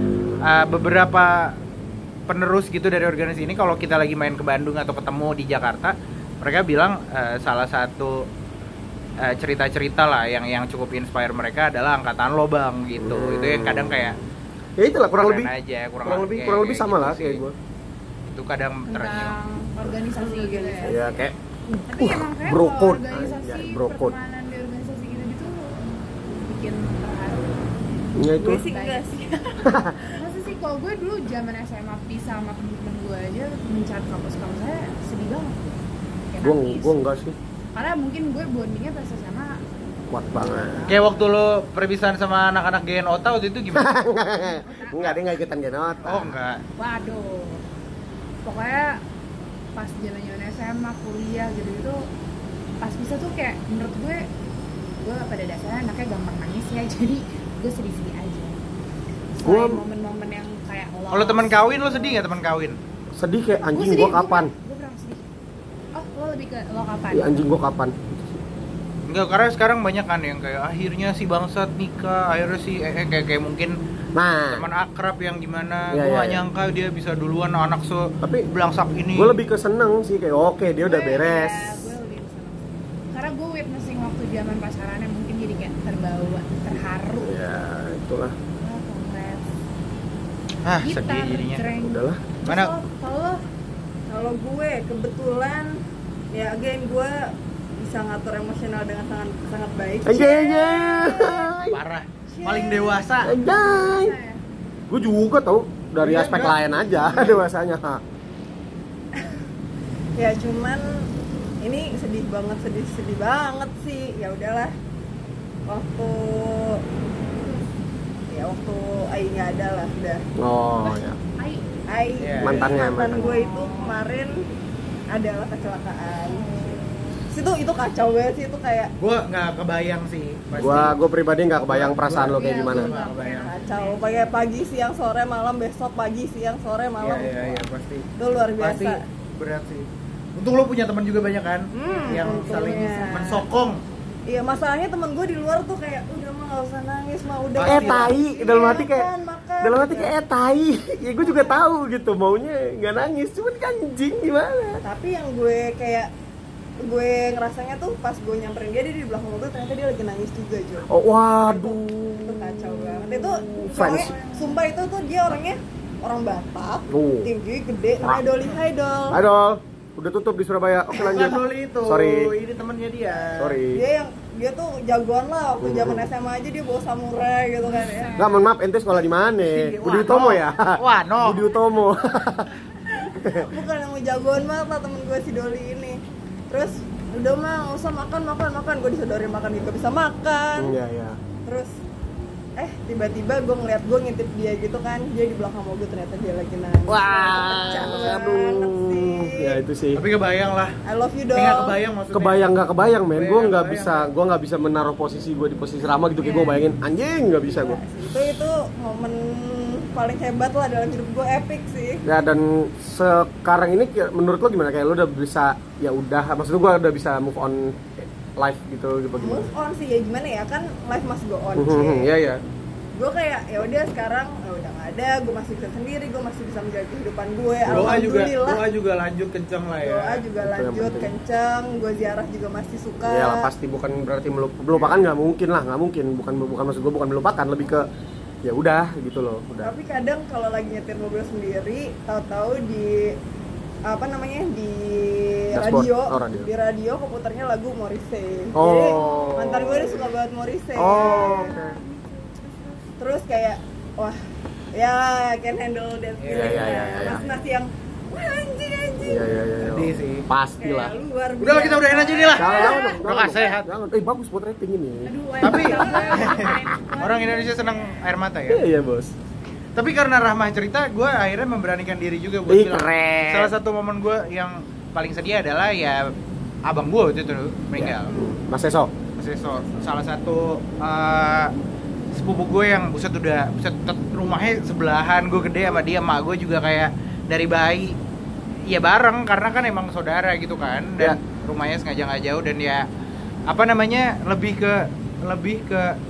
uh, beberapa penerus gitu dari organisasi ini kalau kita lagi main ke Bandung atau ketemu di Jakarta, mereka bilang uh, salah satu uh, cerita-cerita lah yang yang cukup inspire mereka adalah angkatan lo bang gitu. Hmm. Itu yang kadang kayak ya itulah kurang lebih aja, kurang, kurang lebih kayak, kurang lebih kayak sama gitu lah sih. kayak gue. Itu kadang ternyata tentang organisasi gitu ya. Ya kayak Tapi emang kayak bro kalau code. organisasi, Anjay, bro code. pertemanan di organisasi gitu gitu bikin terharu. Ya itu. Gue sih enggak sih. Masa sih kalau gue dulu zaman S M A pisah sama temen-temen gue aja mencat kampus-kampus saya sedih banget. Kayak Gue nangis. gue enggak sih. Karena mungkin gue bondingnya pas S M A. Kuat banget. kayak waktu lo perpisahan sama anak-anak G N Ota waktu itu gimana? Enggak, dia enggak ikutan genot. Oh enggak. Waduh. Pokoknya pas zaman-zaman S M A, kuliah gitu-gitu pas bisa tuh kayak menurut gue gue pada dasarnya anaknya gampang nangis ya, jadi gue sedih-sedih aja. Gua- Selain momen-momen yang kayak lolos. Kalau teman kawin lo sedih nggak teman kawin? Sedih kayak Gua anjing sedih, gua kapan? Gue pernah sedih. Oh, lo lebih ke lo kapan? Ya, anjing gua kapan? Enggak, karena sekarang banyak kan yang kayak akhirnya si bangsat nikah, akhirnya si eh, eh, kayak kayak mungkin Nah, teman akrab yang gimana, Iya, gue iya, gak iya. nyangka dia bisa duluan anak so Tapi belangsak ini. gue lebih ke seneng sih kayak oke dia udah Gue- beres. Ya, gue lebih seneng. Karena gue witnessing waktu zaman pacarannya mungkin jadi kayak terbawa, terharu. Ya itulah. Wah, congrats. Ah, Gitar, sedih jadinya. jreng. Udahlah. Mana? Terus lo- Kalau lo Kalau gue kebetulan ya again gue bisa ngatur emosional dengan sangat sangat baik. Anjay anjay. Parah. Paling dewasa. Anjay. gimana ya? Gue juga tau dari Iya, aspek enggak. lain aja dewasanya. Ya cuman ini sedih banget, sedih sedih banget sih. Ya udahlah. Waktu ya waktu Ai nggak ada lah udah. Oh ya. Ai, Ai Iya. Mantannya, mantan mantan. gue itu kemarin adalah kecelakaan. Itu itu kacau banget sih, itu kayak Gue nggak kebayang sih. Pasti. Gua gue pribadi nggak kebayang perasaan lo kayak Iya, gimana. gue nggak Kebayang. kacau. Pakai pagi siang sore malam, besok pagi siang sore Iya malam. iya iya pasti. Itu luar Pasti biasa. berat sih. Untung lo punya teman juga banyak kan, Hmm, yang untungnya. saling mensokong. Iya, masalahnya temen gue di luar tuh kayak udah mah nggak usah nangis mah udah. Eh tai, dalam hati kayak Makan, makan. dalam hati kayak eh tai. Ya gue juga tahu gitu maunya nggak nangis, cuman kan anjing gimana? Tapi yang gue kayak gue ngerasanya tuh pas gue nyamperin dia, dia di belakang mobil ternyata dia lagi nangis juga Jo. Oh waduh. Itu kacau banget. Itu Fans. soalnya, sumpah itu tuh dia orangnya orang Batak, Oh. tinggi, gede, namanya Doli Haidol. Idol, udah tutup di Surabaya. Oke lanjut. Bukan Doli itu. Sorry. Ini temannya dia. Sorry. Dia yang dia tuh jagoan lah waktu zaman S M A aja dia bawa samurai gitu kan ya. Nggak, mohon maaf, ente sekolah di mana? Iya, Budi wah, Utomo no. ya? Wah, no. Budi Utomo. Bukan yang mau jagoan banget lah temen gue si Doli ini. Terus udah mah nggak usah makan makan makan, gue disodorin makan juga bisa makan. Iya, iya. Terus eh tiba-tiba gue ngeliat gue ngintip dia gitu kan, dia di belakang mobil ternyata dia lagi nangis. Wah, Pecah banget aduh. sih. Ya itu sih. Tapi kebayang lah. I love you Eh, dong. nggak kebayang maksudnya. Kebayang nggak kebayang men, gue Kebayang, nggak kebayang. bisa, gue nggak bisa menaruh posisi gue di posisi Rama gitu kayak gue bayangin anjing nggak bisa gue. Itu itu momen paling hebat lah dalam hidup gue, epic sih. Ya dan sekarang ini kayak- menurut lo gimana, kayak lo udah bisa ya udah, maksud gue udah bisa move on life gitu gitu gimana? Move on sih ya gimana ya, kan life must go on. Hmm, Cie. ya ya. Gue kayak ya udah sekarang ya udah nggak ada, gue masih bisa sendiri, gue masih bisa menjaga kehidupan gue. Doa juga, Alhamdulillah. doa juga lanjut kencang lah ya. Doa juga Itu yang lanjut penting. kencang, gue ziarah juga masih suka. Ya lah, pasti bukan berarti melup- melupakan, nggak mungkin lah, nggak mungkin, bukan bukan maksud gue bukan melupakan, lebih ke ya udah gitu loh, udah. Tapi kadang kalau lagi nyetir mobil sendiri, tahu-tahu di apa namanya di Dashboard. radio, Oh, radio. di radio komputernya lagu Morrissey. Oh. Jadi mantan gue dia suka banget Morrissey. Oh, oke. Terus kayak wah ya can handle that Iya, feeling. iya, iya, iya. Mas masih yang wah anjing anjing. Iya iya iya. Sedih sih. Pasti lah. Kayak luar biasa. Udah lah, kita udahin aja nih lah. Jangan jangan dong. Udah nggak sehat. Jangan. Eh bagus buat rating ini. aduh, Tapi Tapi orang Indonesia senang air mata Iya ya. iya bos. Tapi karena Rahmah cerita, gue akhirnya memberanikan diri juga buat Ih, bilang. keren. Salah satu momen gue yang paling sedih adalah ya abang gue waktu itu meninggal. Mas Eso. Asesor. Salah satu uh, sepupu gue yang buset udah buset tet- rumahnya sebelahan, gue gede sama dia, emak gue juga kayak dari bayi ya bareng karena kan emang saudara gitu kan, dan rumahnya sengaja nggak jauh, dan ya apa namanya lebih ke lebih ke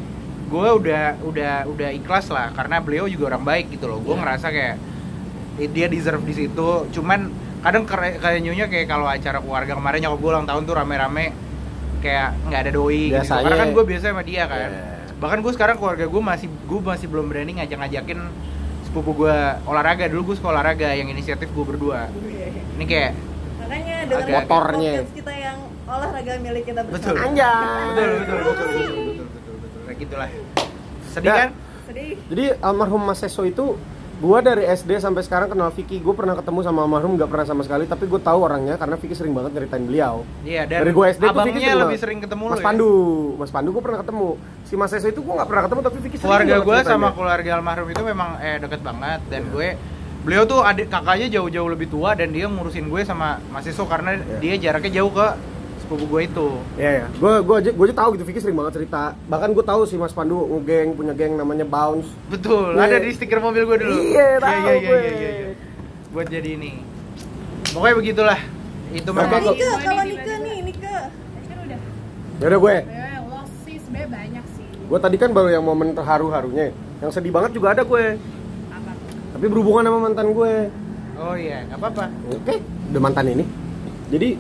gue udah udah udah ikhlas lah karena beliau juga orang baik gitu loh. Gue yeah. ngerasa kayak dia deserve di situ. Cuman kadang kayak nyonya kayak kalau acara keluarga kemarin nyokap gue ulang tahun tuh rame-rame kayak nggak ada doi gitu. Karena kan gue biasa sama dia kan. Yeah. Bahkan gue sekarang keluarga gue masih gue masih belum berani ngajak-ngajakin sepupu gue olahraga. Dulu gue suka olahraga yang inisiatif gue berdua. Ini kayak makanya dengan motornya kita yang olahraga milik kita bersama. Betul. Anjay. Betul betul betul betul betul betul. Kayak gitulah. Sedih kan? Sedih. Jadi almarhum Mas Seso itu gua dari S D sampai sekarang kenal Vicky. Gue pernah ketemu sama almarhum nggak pernah sama sekali, tapi gue tahu orangnya karena Vicky sering banget nyeritain beliau. Iya, dan dari gue S D tuh Vicky sering lebih sering ketemu Mas lo, Pandu. Ya? Mas Pandu gue pernah ketemu. Si Mas Seso itu gue nggak pernah ketemu, tapi Vicky sering. Keluarga gue sama keluarga almarhum itu memang eh deket banget dan yeah. gue beliau tuh adik kakaknya jauh-jauh lebih tua dan dia ngurusin gue sama Mas Seso karena yeah. dia jaraknya jauh ke sepupu gue itu. Iya yeah, ya. Yeah. Gue gue aja gue aja tahu gitu Vicky sering banget cerita. Bahkan gue tahu si Mas Pandu ngegeng punya geng namanya Bounce. Betul. Yeah. Ada di stiker mobil gue dulu. Iya, tahu iya, iya, iya, iya, iya. Buat jadi ini. Pokoknya begitulah. Itu nah, memang Nika, kalau Nika nih, Nika. Kan udah. Ya udah gue. Ya, lo sih sebenarnya banyak sih. Gue tadi kan baru yang momen terharu-harunya. Yang sedih banget juga ada gue. Apa? Tapi berhubungan sama mantan gue. Oh iya, nggak apa-apa. Oke, udah mantan ini. Jadi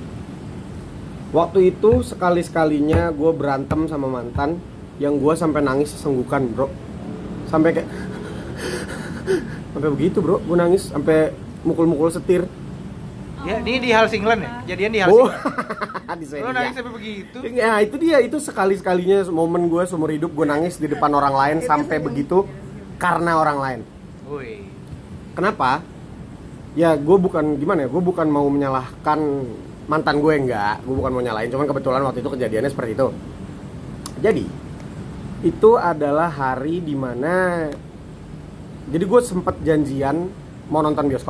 waktu itu sekali-sekalinya gue berantem sama mantan yang gue sampai nangis sesenggukan, bro. Sampai kayak sampai begitu, bro. Gue nangis sampai mukul-mukul setir. Ya, ini di Helsingland ya? Jadian di Oh, Helsingland. Lo nangis sampai begitu? Ya, itu dia. Itu sekali-sekalinya momen gue seumur hidup gue nangis di depan orang lain sampai begitu karena orang lain. Woi. Kenapa? Ya gue bukan gimana ya, gue bukan mau menyalahkan mantan gue, enggak, gue bukan mau nyalain, cuman kebetulan waktu itu kejadiannya seperti itu. Jadi itu adalah hari dimana jadi gue sempet janjian mau nonton bioskop,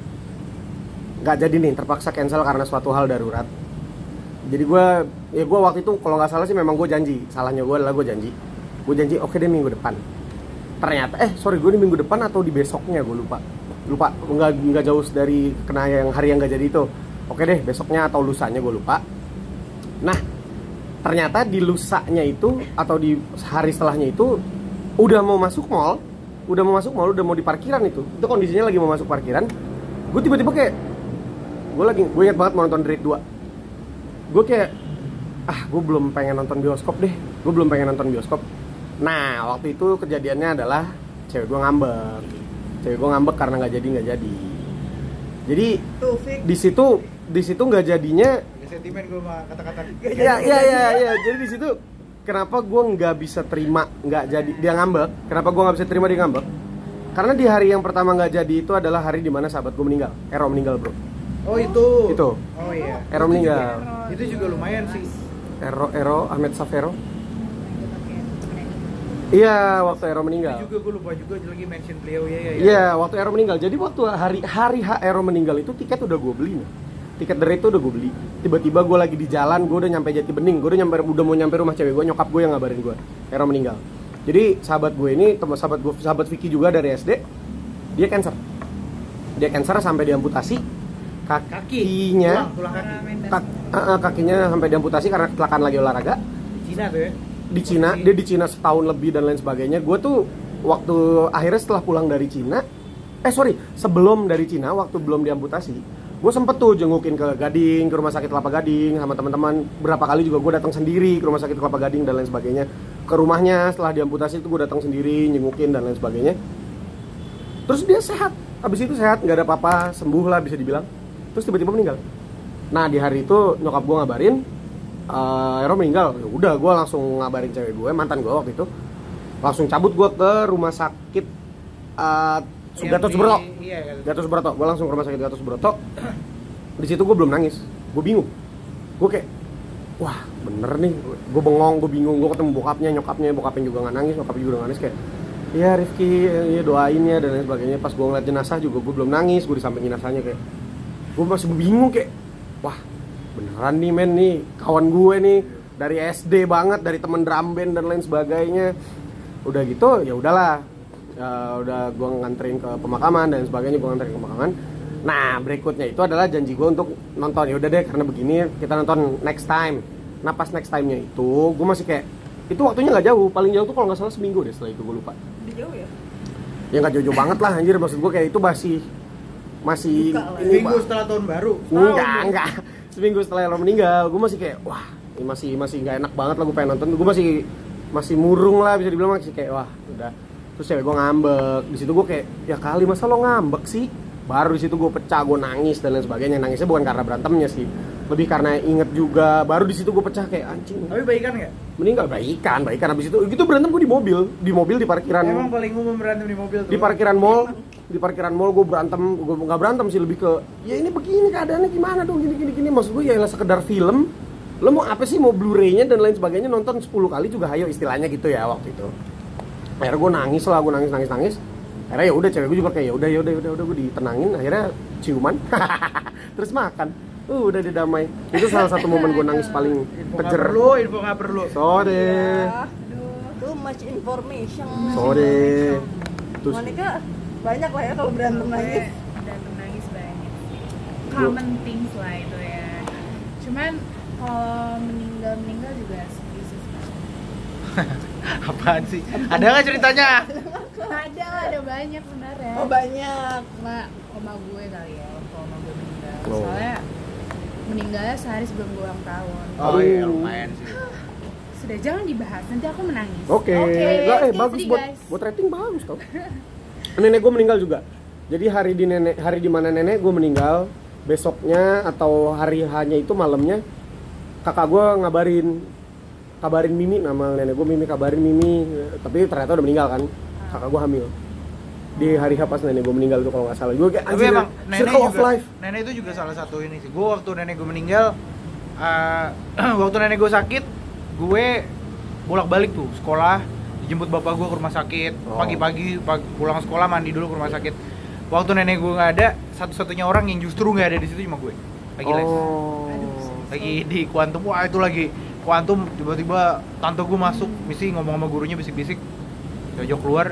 nggak jadi nih, terpaksa cancel karena suatu hal darurat. Jadi gue ya gue waktu itu kalau nggak salah sih memang gue janji, salahnya gue adalah gue janji gue janji oke deh minggu depan. Ternyata eh sorry gue di minggu depan atau di besoknya gue lupa lupa nggak nggak jauh dari kena yang hari yang nggak jadi itu. Oke deh besoknya atau lusanya gue lupa. Nah ternyata di lusanya itu atau di hari setelahnya itu udah mau masuk mall udah mau masuk mall udah mau di parkiran itu itu kondisinya lagi mau masuk parkiran. Gue tiba-tiba kayak gue lagi gue ingat banget mau nonton Dread dua. Gue kayak ah gue belum pengen nonton bioskop deh gue belum pengen nonton bioskop. Nah waktu itu kejadiannya adalah cewek gue ngambek. Cewek gue ngambek karena nggak jadi nggak jadi. Jadi di situ di situ nggak jadinya. Sentimen gue mah kata-kata. Iya iya iya ya. Jadi di situ kenapa gue nggak bisa terima nggak jadi dia ngambek? Kenapa gue nggak bisa terima dia ngambek? Karena di hari yang pertama nggak jadi itu adalah hari dimana sahabat gue meninggal. Ero meninggal bro. Oh itu. Itu. Oh iya. Ero meninggal. Itu juga lumayan sih. Ero Ero Ahmed Safero. Iya, waktu Ero meninggal. Itu juga gue lupa juga lagi mention beliau ya ya. Iya, ya, waktu Ero meninggal. Jadi waktu hari hari H Ero meninggal itu tiket udah gue beli nih. Tiket dari itu udah gue beli. Tiba-tiba gue lagi di jalan, gue udah nyampe Jati Bening, gue udah nyampe udah mau nyampe rumah cewek gue, nyokap gue yang ngabarin gue. Ero meninggal. Jadi sahabat gue ini, teman sahabat gue, sahabat Vicky juga dari S D, dia cancer. Dia cancer sampai diamputasi kakinya. Tulang, tulang kaki. Kak, uh, kakinya sampai diamputasi karena kecelakaan lagi olahraga. Cina tuh ya. Di Cina, dia di Cina setahun lebih dan lain sebagainya. Gue tuh waktu akhirnya setelah pulang dari Cina, eh sorry, sebelum dari Cina, waktu belum diamputasi, gue sempet tuh jengukin ke Gading, ke rumah sakit Kelapa Gading sama teman-teman. Berapa kali juga gue datang sendiri ke rumah sakit Kelapa Gading dan lain sebagainya. Ke rumahnya setelah diamputasi itu gue datang sendiri, jengukin dan lain sebagainya. Terus dia sehat, habis itu sehat, nggak ada apa-apa, sembuh lah bisa dibilang. Terus tiba-tiba meninggal. Nah di hari itu nyokap gue ngabarin, Uh, Ero meninggal. Ya udah gue langsung ngabarin cewek gue, mantan gue waktu itu, langsung cabut gue ke rumah sakit uh, Gatot Subroto. Iya, Gatot Subroto. Gue langsung ke rumah sakit Gatot Subroto. Di situ gue belum nangis, gue bingung. Gue kayak, wah bener nih. Gue bengong, gue bingung. Gue ketemu bokapnya, nyokapnya, bokapnya juga nggak nangis, nyokapnya juga nggak nangis kayak, iya Rifki, ya doain ya dan lain sebagainya. Pas gue ngeliat jenazah juga gue belum nangis. Gue di samping jenazahnya kayak, gue masih bingung kayak, wah beneran nih men nih kawan gue nih dari S D banget, dari temen drum band dan lain sebagainya. Udah gitu ya udahlah, ya, udah gue nganterin ke pemakaman dan sebagainya, gue nganterin ke pemakaman. Nah berikutnya itu adalah janji gue untuk nonton. Ya udah deh karena begini kita nonton next time. Nah pas next time-nya itu gue masih kayak Itu waktunya nggak jauh, paling jauh tuh kalau nggak salah seminggu deh setelah itu, gue lupa. Udah jauh ya? Ya nggak jauh-jauh banget lah anjir, maksud gue kayak itu masih masih Buka lah ya. ini Minggu Pak. setelah tahun baru. Enggak, enggak. Seminggu setelah lo meninggal, gue masih kayak wah, ini masih masih nggak enak banget lah gue pengen nonton. Gue masih masih murung lah bisa dibilang, masih kayak wah udah. Terus cewek gue ngambek, di situ gue kayak ya kali masa lo ngambek sih. Baru di situ gue pecah, gue nangis dan lain sebagainya. Nangisnya bukan karena berantemnya sih, lebih karena inget juga. Baru di situ gue pecah kayak anjing. Tapi baikan nggak? Meninggal baikan, baikan habis itu gitu berantem gue di mobil, di mobil di parkiran. Emang paling umum berantem di mobil tuh. Di parkiran mall, di parkiran mall gue berantem, gue nggak berantem sih, lebih ke ya ini begini keadaannya gimana dong, gini gini gini. Maksud gue ya lah sekedar film, lo mau apa sih, mau Blu-ray-nya dan lain sebagainya, nonton sepuluh kali juga hayo istilahnya gitu ya waktu itu. Akhirnya gue nangis lah, gue nangis nangis nangis. Akhirnya ya udah, cewek gue juga kayak ya udah ya udah ya udah udah gue ditenangin. Akhirnya ciuman, terus makan. Uh, udah didamai. Itu salah satu momen gue nangis paling Info nggak kejer. perlu, info nggak perlu. Sorry, Ya, too much information. sorry. Terus Monica banyak lah ya kalau berantem nangis. Berantem nangis banyak. Common things lah itu ya. Cuman kalau meninggal meninggal juga sedih sih. Apaan sih? Ada nggak ceritanya? Ada lah, ada banyak sebenarnya. Oh banyak. Oma, oma gue kali ya, waktu oma gue meninggal. Oh. Soalnya meninggalnya sehari sebelum gue ulang tahun. Oh iya lumayan sih. Sudah, jangan dibahas, nanti aku menangis. Oke, Oke, lah eh sedih, bagus sedih, buat guys. buat rating bagus tau. Nenek gue meninggal juga. Jadi hari di nenek hari di mana nenek gue meninggal, besoknya atau hari hanya itu malamnya kakak gue ngabarin kabarin Mimi, nama nenek gue Mimi, kabarin Mimi, tapi ternyata udah meninggal kan. Kakak gue hamil. Di hari H pas nenek gue meninggal itu kalau nggak salah. Gue kayak Tapi anjir, emang nenek circle of juga, life. nenek itu juga salah satu ini sih. Gue waktu nenek gue meninggal, uh, waktu nenek gue sakit, gue bolak-balik tuh sekolah, dijemput bapak gue ke rumah sakit, Oh. pagi-pagi pagi, pulang sekolah mandi dulu ke rumah sakit. Waktu nenek gue nggak ada, satu-satunya orang yang justru nggak ada di situ cuma gue. Lagi les, Oh. lagi di kuantum, wah itu lagi kuantum, tiba-tiba tante gue masuk, misi ngomong sama gurunya bisik-bisik, jauh keluar.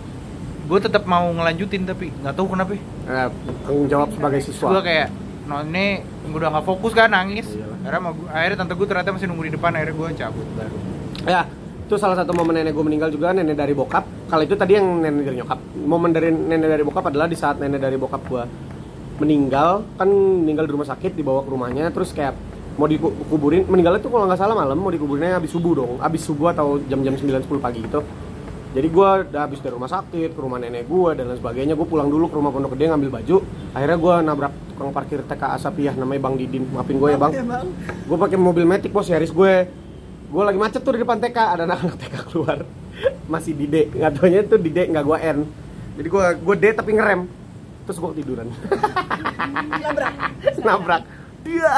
Gue tetap mau ngelanjutin tapi nggak tahu kenapa. Eh, tanggung jawab sebagai siswa. Gue kayak, no ini udah nggak fokus kan, nangis. Iyalah. Akhirnya, sama gua- akhirnya tante gue ternyata masih nunggu di depan, akhirnya gue cabut baru. Ya, itu salah satu momen nenek gue meninggal juga, nenek dari bokap. Kalau itu tadi yang nenek dari nyokap. Momen dari nenek dari bokap adalah di saat nenek dari bokap gue meninggal, kan meninggal di rumah sakit, dibawa ke rumahnya, terus kayak mau dikuburin, meninggalnya tuh kalau nggak salah malam, mau dikuburinnya habis subuh dong, habis subuh atau jam-jam sembilan sepuluh pagi gitu. Jadi gue udah habis dari rumah sakit ke rumah nenek gue dan lain sebagainya, gue pulang dulu ke rumah Pondok Gede ngambil baju. Akhirnya gue nabrak tukang parkir T K Asapiyah, namanya Bang Didin, maafin gue ya bang. Ya, Bang. Gue pakai mobil Matic bos, Yaris gue. Gue lagi macet tuh di depan T K, ada anak-anak T K keluar. Masih di D, nggak taunya tuh di D, nggak gue N. Jadi gue gue D tapi ngerem. Terus gue ketiduran. Nabrak. Nabrak. Iya.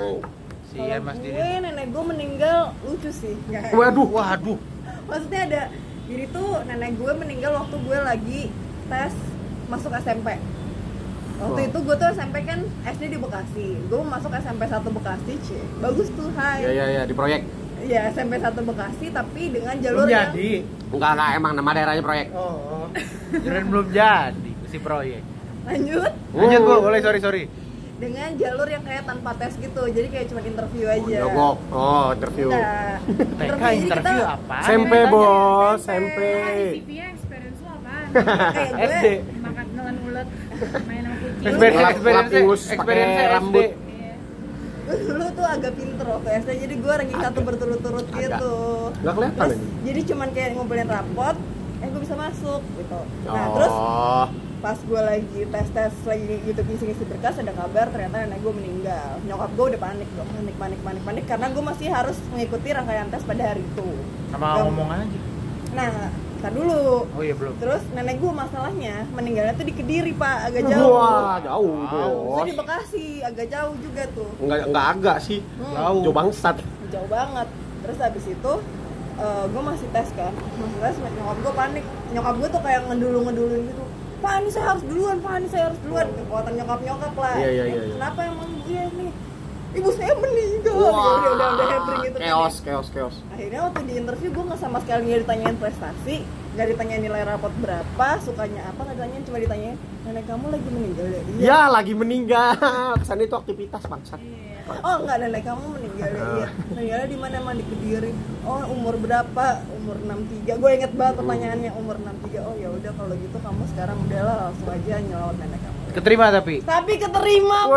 Sian Kalau Mas gue Didin. nenek gue meninggal lucu sih. Nggak. Waduh. Waduh. Maksudnya ada, jadi tuh nenek gue meninggal waktu gue lagi tes masuk S M P. Waktu Wow. itu gue tuh S M P kan S D di Bekasi. Gue mau masuk S M P satu Bekasi, cie. Bagus tuh, hai. Iya iya iya, di proyek. Iya, S M P satu Bekasi tapi dengan jalur Belum yang jadi. Enggak enggak, emang nama daerahnya proyek. Oh, oh. Kirain belum jadi si proyek. lanjut Lanjut bu, boleh sorry sorry. dengan jalur yang kayak tanpa tes gitu. Jadi kayak cuma interview aja. Jogok. Oh, interview. Nah, T K jadi interview kita- apa? S M P Tanya, bos, S S M M P. C V-nya experience lo apaan? Kayak gue S D. Makan nelan ulet, main sama kucing. Experience Lap- experience lap ingus experience pakai S D. rambut. Iya. gue dulu tuh agak pinter waktu S D, jadi gue ranking satu berturut-turut Agak. gitu. Nggak kelihatan Terus aja. jadi cuman kayak ngumpulin rapot, eh gue bisa masuk gitu. Nah Oh. terus pas gue lagi tes-tes lagi YouTube ngisi-ngisi berkas, ada kabar ternyata nenek gue meninggal. Nyokap gue udah panik dong, panik panik panik panik karena gue masih harus mengikuti rangkaian tes pada hari itu. Sama Gak- ngomong aja. Nah, tar dulu. Oh iya belum. Terus nenek gue masalahnya meninggalnya tuh di Kediri pak, agak jauh. Wah, jauh, Gue bos. di Bekasi, agak jauh juga tuh. Enggak enggak agak sih. Hmm, Jauh. Jauh bangsat. jauh banget. Terus habis itu gue masih tes kan, masih tes, nyokap gue panik. Nyokap gue tuh kayak ngedulu-ngeduluin gitu. Pak ini saya harus duluan, Pak ini saya harus duluan. Kekuatan nyokap-nyokap lah. Iya, iya, Eh, iya, iya. Kenapa emang iya nih? Ibu saya meninggal. Wah, udah udah udah happening gitu kan. chaos, chaos, chaos. Akhirnya waktu di interview gue nggak sama sekali nggak ditanyain prestasi, nggak ditanyain nilai rapot berapa, sukanya apa, nggak ditanyain, cuma ditanyain nenek kamu lagi meninggal ya? Iya. Ya, lagi meninggal. Kesannya itu aktivitas bangsat. Iya. Oh enggak, nenek kamu meninggal ya? Iya. Meninggalnya di mana? Emang di Kediri. Oh umur berapa? Umur enam puluh tiga. Gue inget banget pertanyaannya, umur enam puluh tiga. Oh ya udah kalau gitu kamu sekarang udahlah langsung aja nyelawat nenek kamu. Keterima tapi. Tapi keterima, Pak.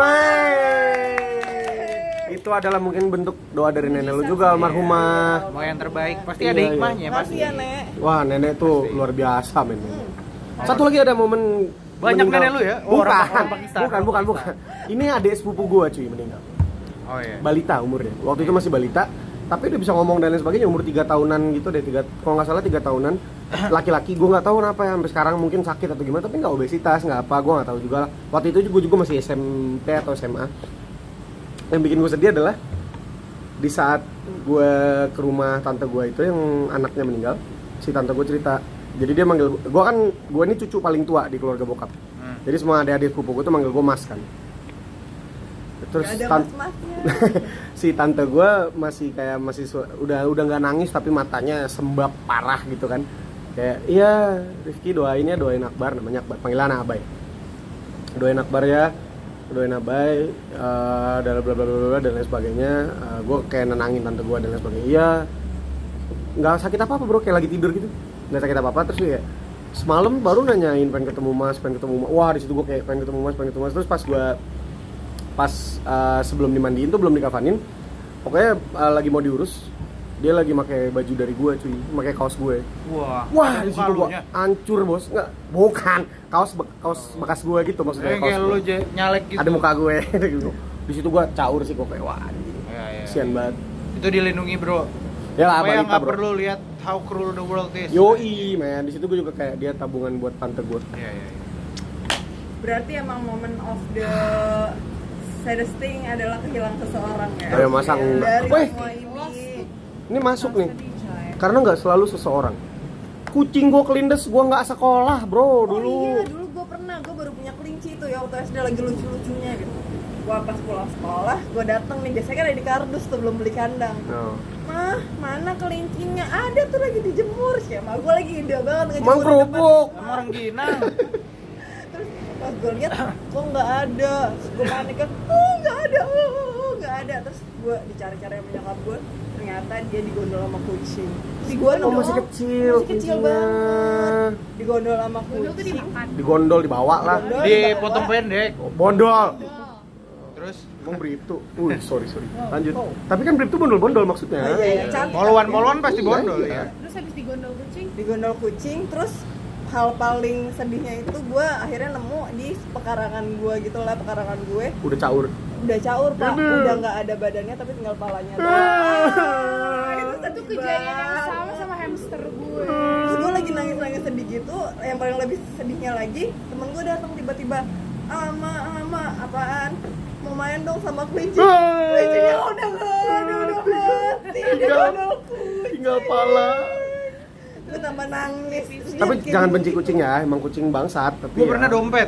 Wey. Itu adalah mungkin bentuk doa dari nenek lu juga almarhumah. Mau yang terbaik. Pasti Iya, ada iya. hikmahnya, Makasih pasti. ya, Nek. Wah, nenek tuh luar biasa, men. Hmm. Satu lagi ada momen Banyak meninggal. nenek lu ya? Oh, Bukan, orang- orang Pakistan. bukan, bukan, bukan. Ini adik sepupu gua cuy meninggal. Oh iya. Balita umurnya. Waktu itu masih balita, tapi udah bisa ngomong dan lain sebagainya. Umur tiga tahunan gitu deh, tiga, kalau nggak salah tiga tahunan. Laki-laki, gue nggak tahu kenapa ya sampai sekarang mungkin sakit atau gimana, tapi nggak obesitas, nggak apa, gue nggak tahu juga lah. Waktu itu gue juga masih S M P atau S M A. Yang bikin gue sedih adalah di saat gue ke rumah tante gue itu yang anaknya meninggal, si tante gue cerita. Jadi dia manggil gue, kan gue ini cucu paling tua di keluarga bokap. Hmm. Jadi semua adik-adik sepupu gue tuh manggil gue mas kan. Terus Gak ada tan- mas-masnya. si tante gue masih kayak masih su- udah udah nggak nangis tapi matanya sembab parah gitu kan. Kayak iya Rifki doain ya, doain Akbar, namanya Akbar, panggilan Abai. Doain Akbar ya, doain Abai, uh, dan bla bla bla bla dan lain sebagainya. Uh, gue kayak nenangin tante gue dan lain sebagainya. Iya, nggak sakit apa apa bro, kayak lagi tidur gitu, nggak sakit apa apa. Terus ya semalam baru nanyain pengen ketemu mas, pengen ketemu mas. Wah di situ gue kayak pengen ketemu mas, pengen ketemu mas. Terus pas gue pas uh, sebelum dimandiin tuh belum dikafanin, pokoknya uh, lagi mau diurus, dia lagi pakai baju dari gue cuy, pakai kaos gue. Wah. Wah, di muka situ gua lunya. hancur, Bos. Enggak, bukan. Kaos be- kaos bekas gue gitu maksudnya. Eh, Kaos kayak gua. lu je- nyalek gitu. Ada muka gue gitu. Di situ gua caur sih kok kayak wah anjing. Ya, ya. Kasian banget. Itu dilindungi, Bro. Ya lah, Supaya balita, nggak bro. perlu lihat how cruel the world is. Yoi, man. Di situ gue juga kayak dia tabungan buat tante gue. Iya, iya, iya. Berarti emang moment of the saddest thing adalah kehilangan seseorang ya. Ayo, masa Ya, enggak? dari Weh. semua ini. Ini masuk nih. Sedih, coy. Karena nggak selalu seseorang. Kucing gue kelindes, gue nggak sekolah, bro, dulu. Oh iya, dulu gue pernah, gue baru punya kelinci tuh ya waktu S D lagi lucu-lucunya gitu. Gue pas pulang sekolah, gue dateng nih, biasanya kan ada di kardus tuh belum beli kandang. No. Mah, mana kelincinya? Ada tuh lagi dijemur sih, mah gue lagi ide banget ngejemur Mang di depan. kerupuk. Sama orang Ginang. Terus pas gue lihat, kok nggak ada? Terus gue panik kan, oh nggak ada, oh, oh, oh, nggak ada. Terus gue dicari-cari sama nyokap gue, ternyata dia digondol sama kucing. Di gue Oh, masih kecil. masih kecil kucingnya. banget. Digondol sama Dulu tuh kucing. dimakan. Digondol, dibawa lah. Digondol. Dipotong pendek. Bondol. Terus Emang Briptu? Wih, sorry, sorry. Lanjut. Tapi kan Briptu bondol-bondol maksudnya. Oh, iya, iya. Cantik. moluan-moluan pasti Iya, bondol iya. ya. Terus habis digondol kucing, Digondol kucing, terus hal paling sedihnya itu gue akhirnya nemu di pekarangan gue gitu lah, pekarangan gue Udah caur. udah caur pak, Aduh. udah nggak ada badannya tapi tinggal palanya doang. Ah. itu itu sedih kejadian yang banget. sama sama hamster gue. Terus gue lagi nangis-nangis sedih gitu, yang paling lebih sedihnya lagi temen gue datang tiba-tiba, ama ama apaan, mau main dong sama kelinci. Kelincinya udah nggak ada, udah mati, digondol kucing. Tinggal pala. Gue tambah nangis. Terus dia Tapi kayak jangan gitu. benci kucing ya, emang kucing bangsat. Tapi Gue ya. pernah dompet.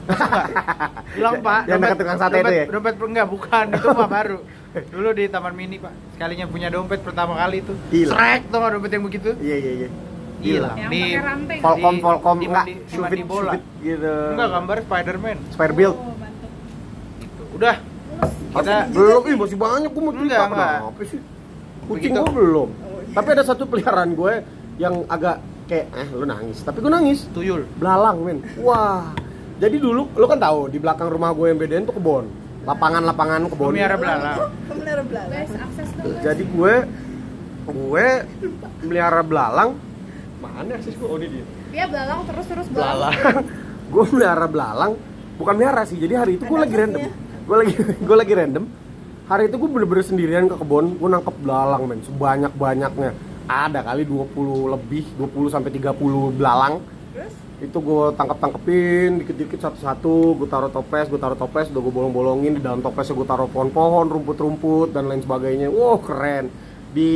Hilang pak. Yang dekat tukang sate itu ya? Dompet enggak, bukan. Itu mah baru. Dulu di Taman Mini pak. Sekalinya punya dompet pertama kali itu. Gila. Srek tuh nggak dompet yang begitu. Iya iya iya. Hilang. Yang Di pakai rantai. Volcom Di- Volcom di- enggak, di- di- Shuvit di bola. Shuvit gitu. Enggak, gambar Spider-Man. Spare build. Oh, mantep. Gitu. Udah. Kita Belum, ih masih banyak gue mau cerita. Enggak, enggak. Kenapa sih? Kucing Begitu. gue belum. Oh, iya. Tapi ada satu peliharaan gue yang agak kayak eh lu nangis, tapi gue nangis. tuyul. Belalang men. Wah. Jadi dulu lu kan tahu di belakang rumah gue yang bedain tuh kebon. Lapangan-lapangan kebon. Melihara belalang. Pemelihara belalang. Guys, akses dong guys. Jadi gue gue melihara belalang. Mana sih gue? Oh ini dia. Dia belalang terus-terus belalang. Belalang. Gue melihara belalang, bukan melihara sih. Jadi hari itu gue Ada lagi random. Gue lagi gue lagi random. Hari itu gue bener-bener sendirian ke kebun, gue nangkep belalang men, sebanyak-banyaknya. Ada kali dua puluh lebih, dua puluh sampai tiga puluh belalang. Terus Itu gue tangkap-tangkepin dikit-dikit satu-satu, gue taruh toples, gue taruh toples, udah gue bolong-bolongin di dalam topesnya, gue taruh pohon-pohon, rumput-rumput dan lain sebagainya. Wow, keren. Di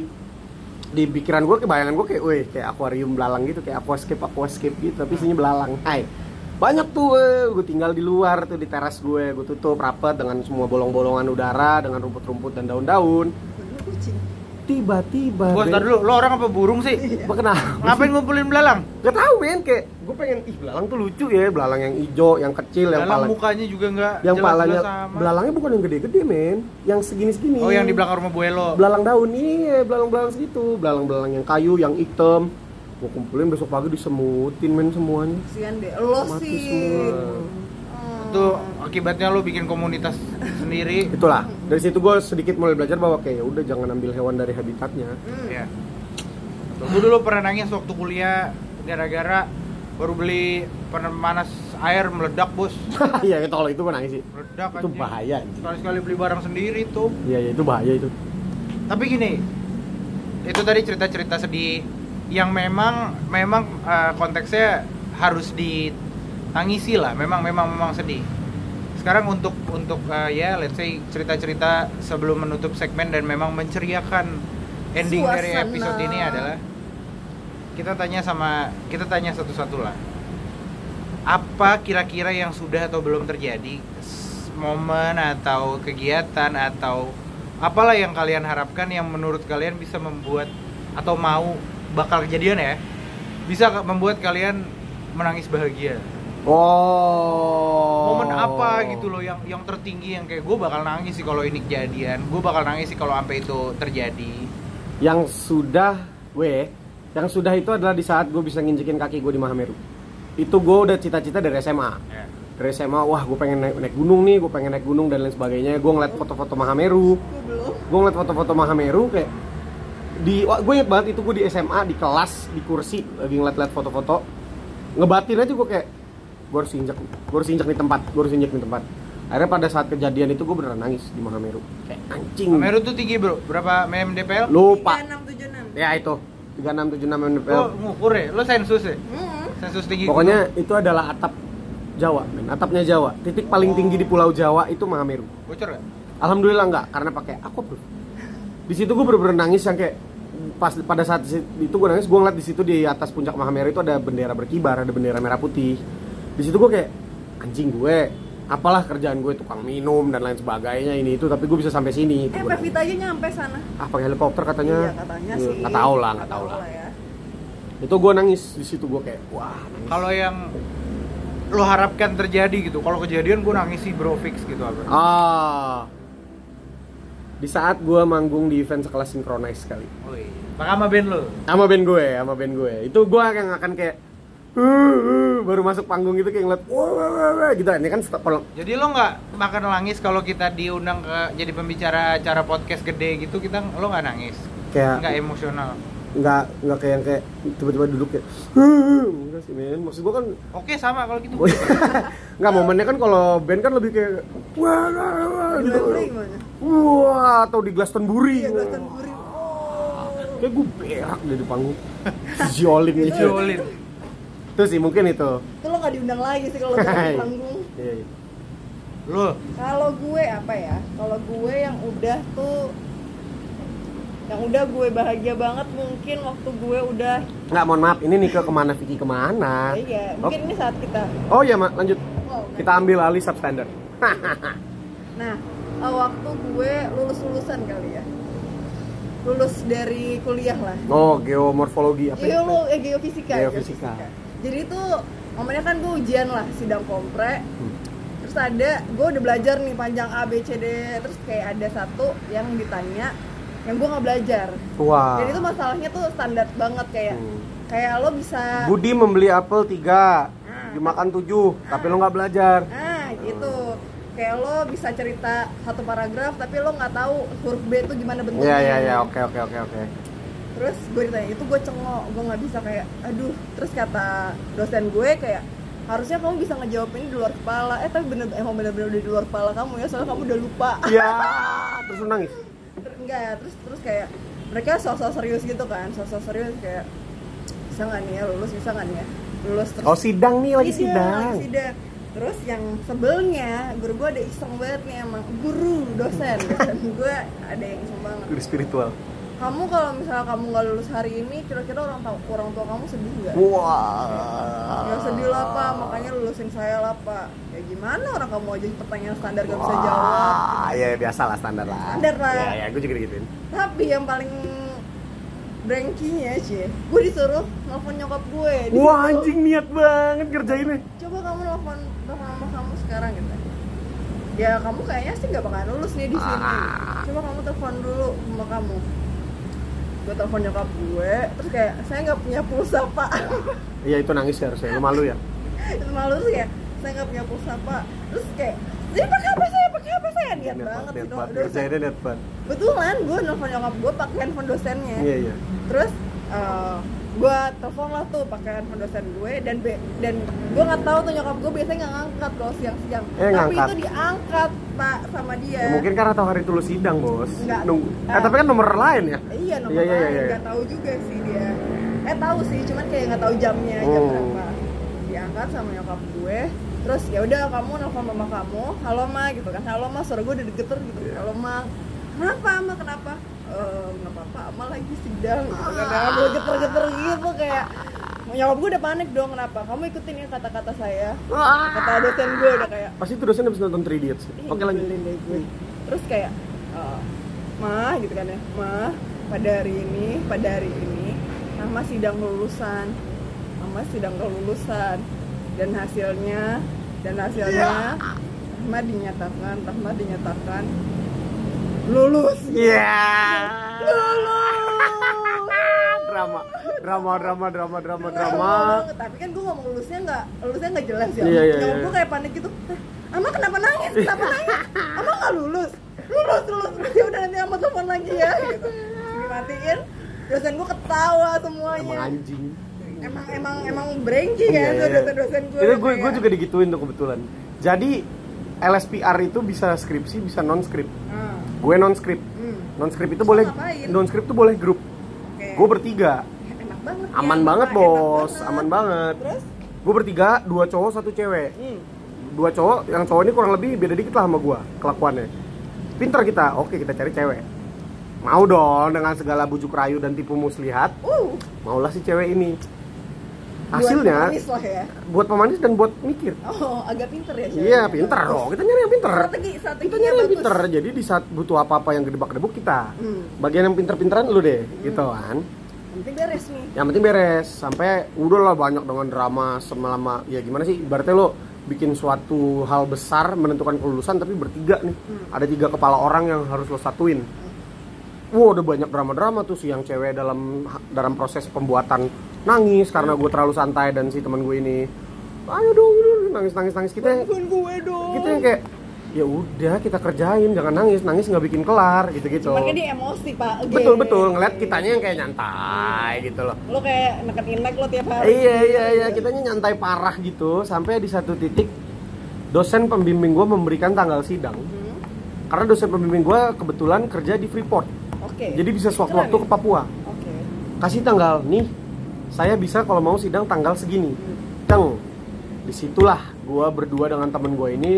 di pikiran gue, kebayangan gue kayak, weh, kayak akuarium belalang gitu, kayak aquascape aquascape gitu, tapi isinya belalang. Hai. Banyak tuh, gue tinggal di luar tuh di teras gue, gue tutup rapet dengan semua bolong-bolongan udara, dengan rumput-rumput dan daun-daun. bener kucing. Tiba-tiba, Bos, Ben, tar dulu. Lo orang apa burung sih? apa kenapa? Ngapain ngumpulin belalang? Gak tau men, kayak gue pengen ih belalang tuh lucu ya, belalang yang hijau, yang kecil, yang Belalang pala- mukanya juga nggak yang jelas-jelas palanya sama. belalangnya bukan yang gede-gede men, yang segini-segini. Oh, yang di belakang rumah Bu Elo. Belalang daun, iya belalang-belalang segitu, belalang-belalang yang kayu, yang hitam. Gue kumpulin besok pagi disemutin men semuanya. Kasian deh, lo Mati sih. semua. Hmm. Itu akibatnya lo bikin komunitas sendiri. Itulah, dari situ gue sedikit mulai belajar bahwa kayak ya udah jangan ambil hewan dari habitatnya. Hmm. Ya. Gue dulu pernah nangis waktu kuliah gara-gara baru beli pemanas air meledak bos. Iya itu kalau itu gue nangis sih. Meledak Itu anjing. bahaya anjing. Sekali-sekali beli barang sendiri tuh. Iya iya itu bahaya itu. Tapi gini, itu tadi cerita-cerita sedih yang memang memang uh, konteksnya harus ditangisi lah. Memang memang memang sedih. Sekarang untuk untuk uh, ya let's say cerita-cerita sebelum menutup segmen dan memang menceriakan ending dari Suasana. episode ini adalah kita tanya sama kita tanya satu-satu lah. Apa kira-kira yang sudah atau belum terjadi s- momen atau kegiatan atau apalah yang kalian harapkan yang menurut kalian bisa membuat atau mau bakal kejadian ya bisa ke- membuat kalian menangis bahagia. Oh. Momen apa gitu loh yang yang tertinggi yang kayak gue bakal nangis sih kalau ini kejadian, gue bakal nangis sih kalau sampai itu terjadi. Yang sudah, weh, yang sudah itu adalah di saat gue bisa nginjekin kaki gue di Mahameru. Itu gue udah cita-cita dari S M A. Ya. Dari S M A, wah gue pengen naik, naik gunung nih, gue pengen naik gunung dan lain sebagainya. Gue ngeliat foto-foto Mahameru. Gue belum. Gue ngeliat foto-foto Mahameru kayak di, wah, gue inget banget itu gue di S M A di kelas di kursi lagi ngeliat-ngeliat foto-foto. Ngebatin aja gue kayak gue harus injek, gue harus injek di tempat, gue harus injek di tempat. Akhirnya pada saat kejadian itu gue beneran nangis di Mahameru. Kayak anjing. Mahameru tuh tinggi bro, berapa M D P L? Lupa. tiga enam tujuh enam. Ya itu tiga enam tujuh enam M D P L. Lo ngukur ya? Lo sensus ya? Hmm. Sensus tinggi Pokoknya itu adalah atap Jawa, men. Atapnya Jawa. Titik paling tinggi di Pulau Jawa itu Mahameru. gunung. Bocor gak? Alhamdulillah enggak, karena pakai aquaproof. Di situ gue bener-bener nangis yang kayak pas pada saat itu gue nangis, gue ngeliat di situ di atas puncak Mahameru itu ada bendera berkibar, ada bendera merah putih. Di situ gue kayak anjing gue, apalah kerjaan gue tukang minum dan lain sebagainya ini itu, tapi gue bisa sampai sini. Itu Eh, gua Pevita aja nyampe sana. ah pakai helikopter katanya. Iya, katanya sih. Nggak tahu lah, nggak tahu lah. ya. Itu gue nangis di situ gue kayak wah. Kalau yang lo harapkan terjadi gitu, kalau kejadian gue nangis sih bro fix gitu apa? Ah. Di saat gue manggung di event sekelas Synchronize kali. Woi, pakai sama band lo? Sama band gue, sama band gue. Itu gue yang akan kayak uh, uh, baru masuk panggung gitu kayak ngeliat wah wah wah, wah gitu. Ini kan stop kalau Jadi lo nggak makan nangis kalau kita diundang ke jadi pembicara acara podcast gede gitu, kita lo nggak nangis? kayak Nggak emosional? nggak nggak kayak yang kayak tiba-tiba duduk kayak uh, uh, enggak sih men. Maksud gue kan Oke sama kalau gitu. nggak momennya kan kalau band kan lebih kayak wah wah wah Di gitu. Wembley gimana? Wah atau di Glastonbury. Iya, Glastonbury. Oh. Kayak gue berak deh di panggung. Jiolin gitu. Jolin. Itu sih mungkin itu. Itu lo nggak diundang lagi sih kalau udah di panggung. Iya, iya. Lo Kalau gue apa ya? Kalau gue yang udah tuh yang udah gue bahagia banget mungkin waktu gue udah Nggak, mohon maaf, ini Nike kemana, Vicky kemana? iya mungkin ini saat kita Oh iya, Mak, lanjut. oh, Kita ambil alih substandard. nah eh, waktu gue lulus lulusan kali ya lulus dari kuliah lah Oh, geomorfologi apa iya ya? lo eh, geofisika Geofisika. jadi tuh momennya kan gue ujian lah sidang kompre Hmm. terus ada gue udah belajar nih panjang A B C D terus kayak ada satu yang ditanya yang gue nggak belajar Wah. jadi itu masalahnya tuh standar banget kayak Hmm. kayak lo bisa Budi membeli apel tiga, Ah. dimakan tujuh, tapi lo nggak belajar. ah gitu kayak lo bisa cerita satu paragraf tapi lo nggak tahu huruf B itu gimana bentuknya Iya, iya, iya, oke, oke, oke, oke. terus gue ditanya itu gue cengok gue nggak bisa kayak aduh terus kata dosen gue kayak harusnya kamu bisa ngejawab ini di luar kepala eh tapi bener emang bener-bener udah di luar kepala kamu ya soalnya kamu udah lupa Iya, terus lo nangis. Ter- enggak terus terus kayak mereka sosok serius gitu kan sosok serius kayak bisa nggak nih ya lulus bisa nggak nih ya lulus terus Oh, sidang nih, lagi sidang. lagi sidang terus yang sebelnya guru gue ada iseng banget nih emang guru dosen dosen gue ada yang iseng banget Guru spiritual. kamu kalau misalnya kamu nggak lulus hari ini kira-kira orang tua orang tua kamu sedih nggak? Wah. Ya sedih lah pak, makanya lulusin saya lah pak. Ya gimana orang kamu aja pertanyaan standar gak bisa jawab. Ah, ya biasa lah standar lah. Standar lah. Ya, ya, gue juga gituin. Tapi yang paling Brengkinya sih, gue disuruh nelfon nyokap gue. Wah anjing niat banget kerjainnya. Coba kamu nelfon nelfon sama kamu sekarang gitu. Ya kamu kayaknya sih nggak bakalan lulus nih di sini. Ah. Coba kamu telepon dulu sama kamu. Gue telepon nyokap gue, terus kayak saya nggak punya pulsa pak. Iya itu nangis ya harusnya, lu malu ya. Itu malu sih ya, saya nggak punya pulsa pak. Terus kayak, jadi pakai apa saya, pakai apa saya, niat banget sih niat banget, dosen. kerjainnya niat banget. Betulan gue nelfon nyokap gue pakai handphone dosennya. Iya iya. Terus uh, gue telepon lah tuh pakai handphone dosen gue dan be, dan gue nggak tahu tuh nyokap gue biasanya nggak ngangkat kalau siang-siang. Eh, Tapi ngangkat. itu diangkat pak sama dia. Ya, mungkin karena tahu hari itu lu sidang bos. Nggak. Nunggu. Eh, Ah. tapi kan nomor lain ya. Iya nomor Iya, iya, lain, iya, iya. nggak tahu juga sih dia. Eh tahu sih, cuman kayak nggak tahu jamnya jam Hmm. berapa. Diangkat sama nyokap gue. Terus ya udah kamu nelfon mama kamu, halo ma gitu kan, halo ma, suara gue udah geter gitu, halo ma, kenapa ma kenapa? Eh nggak apa-apa, ama lagi sidang, gitu kan, Ah. gue geter-geter gitu kayak, nyokap gue udah panik dong kenapa? Kamu ikutin ya kata-kata saya, kata dosen gue udah kayak, Pasti itu dosen habis nonton three idiots. "Ih, Oke lanjut. nyebelin deh gue." Terus kayak, eh, ma gitu kan ya, ma pada hari ini, pada hari ini, Rahma sidang kelulusan, Rahma sidang kelulusan, dan hasilnya, dan hasilnya, Rahma dinyatakan, Rahma dinyatakan lulus. Iya. Lulus. Drama, drama, drama, drama, drama, Lulus drama. banget. Tapi kan gue ngomong lulusnya nggak, lulusnya nggak jelas ya. Iya, iya, Nyokap iya. gue kayak panik gitu. "Hah, Ama kenapa nangis? Kenapa nangis? Ama nggak lulus? Lulus, lulus. Ya udah nanti Ama telepon lagi ya. Gitu. Dimatiin. Dosen gue ketawa semuanya. Emang anjing. Emang emang emang brengki Iya, kan tuh iya. dosen-dosen gue. Itu gue, gue kayak, juga digituin tuh kebetulan. Jadi L S P R itu bisa skripsi, bisa non skrip. Ah, Gue non skrip. hmm. Non skrip itu Terus boleh, ngapain? non skrip itu boleh grup. Oke. Gue bertiga, Ya, enak banget. aman ya, banget enak bos, banget. aman banget. Terus? Gue bertiga, dua cowok satu cewek. Hmm. Dua cowok, yang cowok ini kurang lebih beda dikit lah sama gue kelakuannya. Pinter kita, oke kita cari cewek. Mau dong dengan segala bujuk rayu dan tipu muslihat, Uh. maulah si cewek ini. Buat Hasilnya pemanis lah ya. buat pemanis dan buat mikir. Oh, agak pinter ya. Iya ceweknya. pinter dong, kita nyari yang pinter. Strategi, strategi Kita nyari yang pinter, jadi di saat butuh apa-apa yang gedebak-gedebuk kita. Hmm. Bagian yang pinter-pinteran lu deh, gitu kan. Yang penting beres nih. Yang penting beres, sampai udah lah banyak dengan drama selama, ya gimana sih, ibaratnya lo bikin suatu hal besar menentukan kelulusan tapi bertiga nih. Hmm. Ada tiga kepala orang yang harus lo satuin. Wow, udah banyak drama-drama tuh sih yang cewek dalam dalam proses pembuatan nangis karena gue terlalu santai dan si teman gue ini ayo dong nangis nangis nangis kita yang- Bantuin gue dong. kita yang kayak ya udah kita kerjain jangan nangis nangis nggak bikin kelar gitu gitu. Cuman kan dia emosi pak. Oke. Betul betul ngeliat kitanya yang kayak nyantai gitu loh. Lo kayak neken inek lo tiap hari. Iya iya iya kitanya nyantai parah gitu sampai di satu titik dosen pembimbing gue memberikan tanggal sidang Hmm. karena dosen pembimbing gue kebetulan kerja di Freeport Oke. jadi bisa sewaktu-waktu ke Keren ya? Papua Oke. kasih tanggal nih saya bisa kalau mau sidang tanggal segini Teng disitulah gue berdua dengan temen gue ini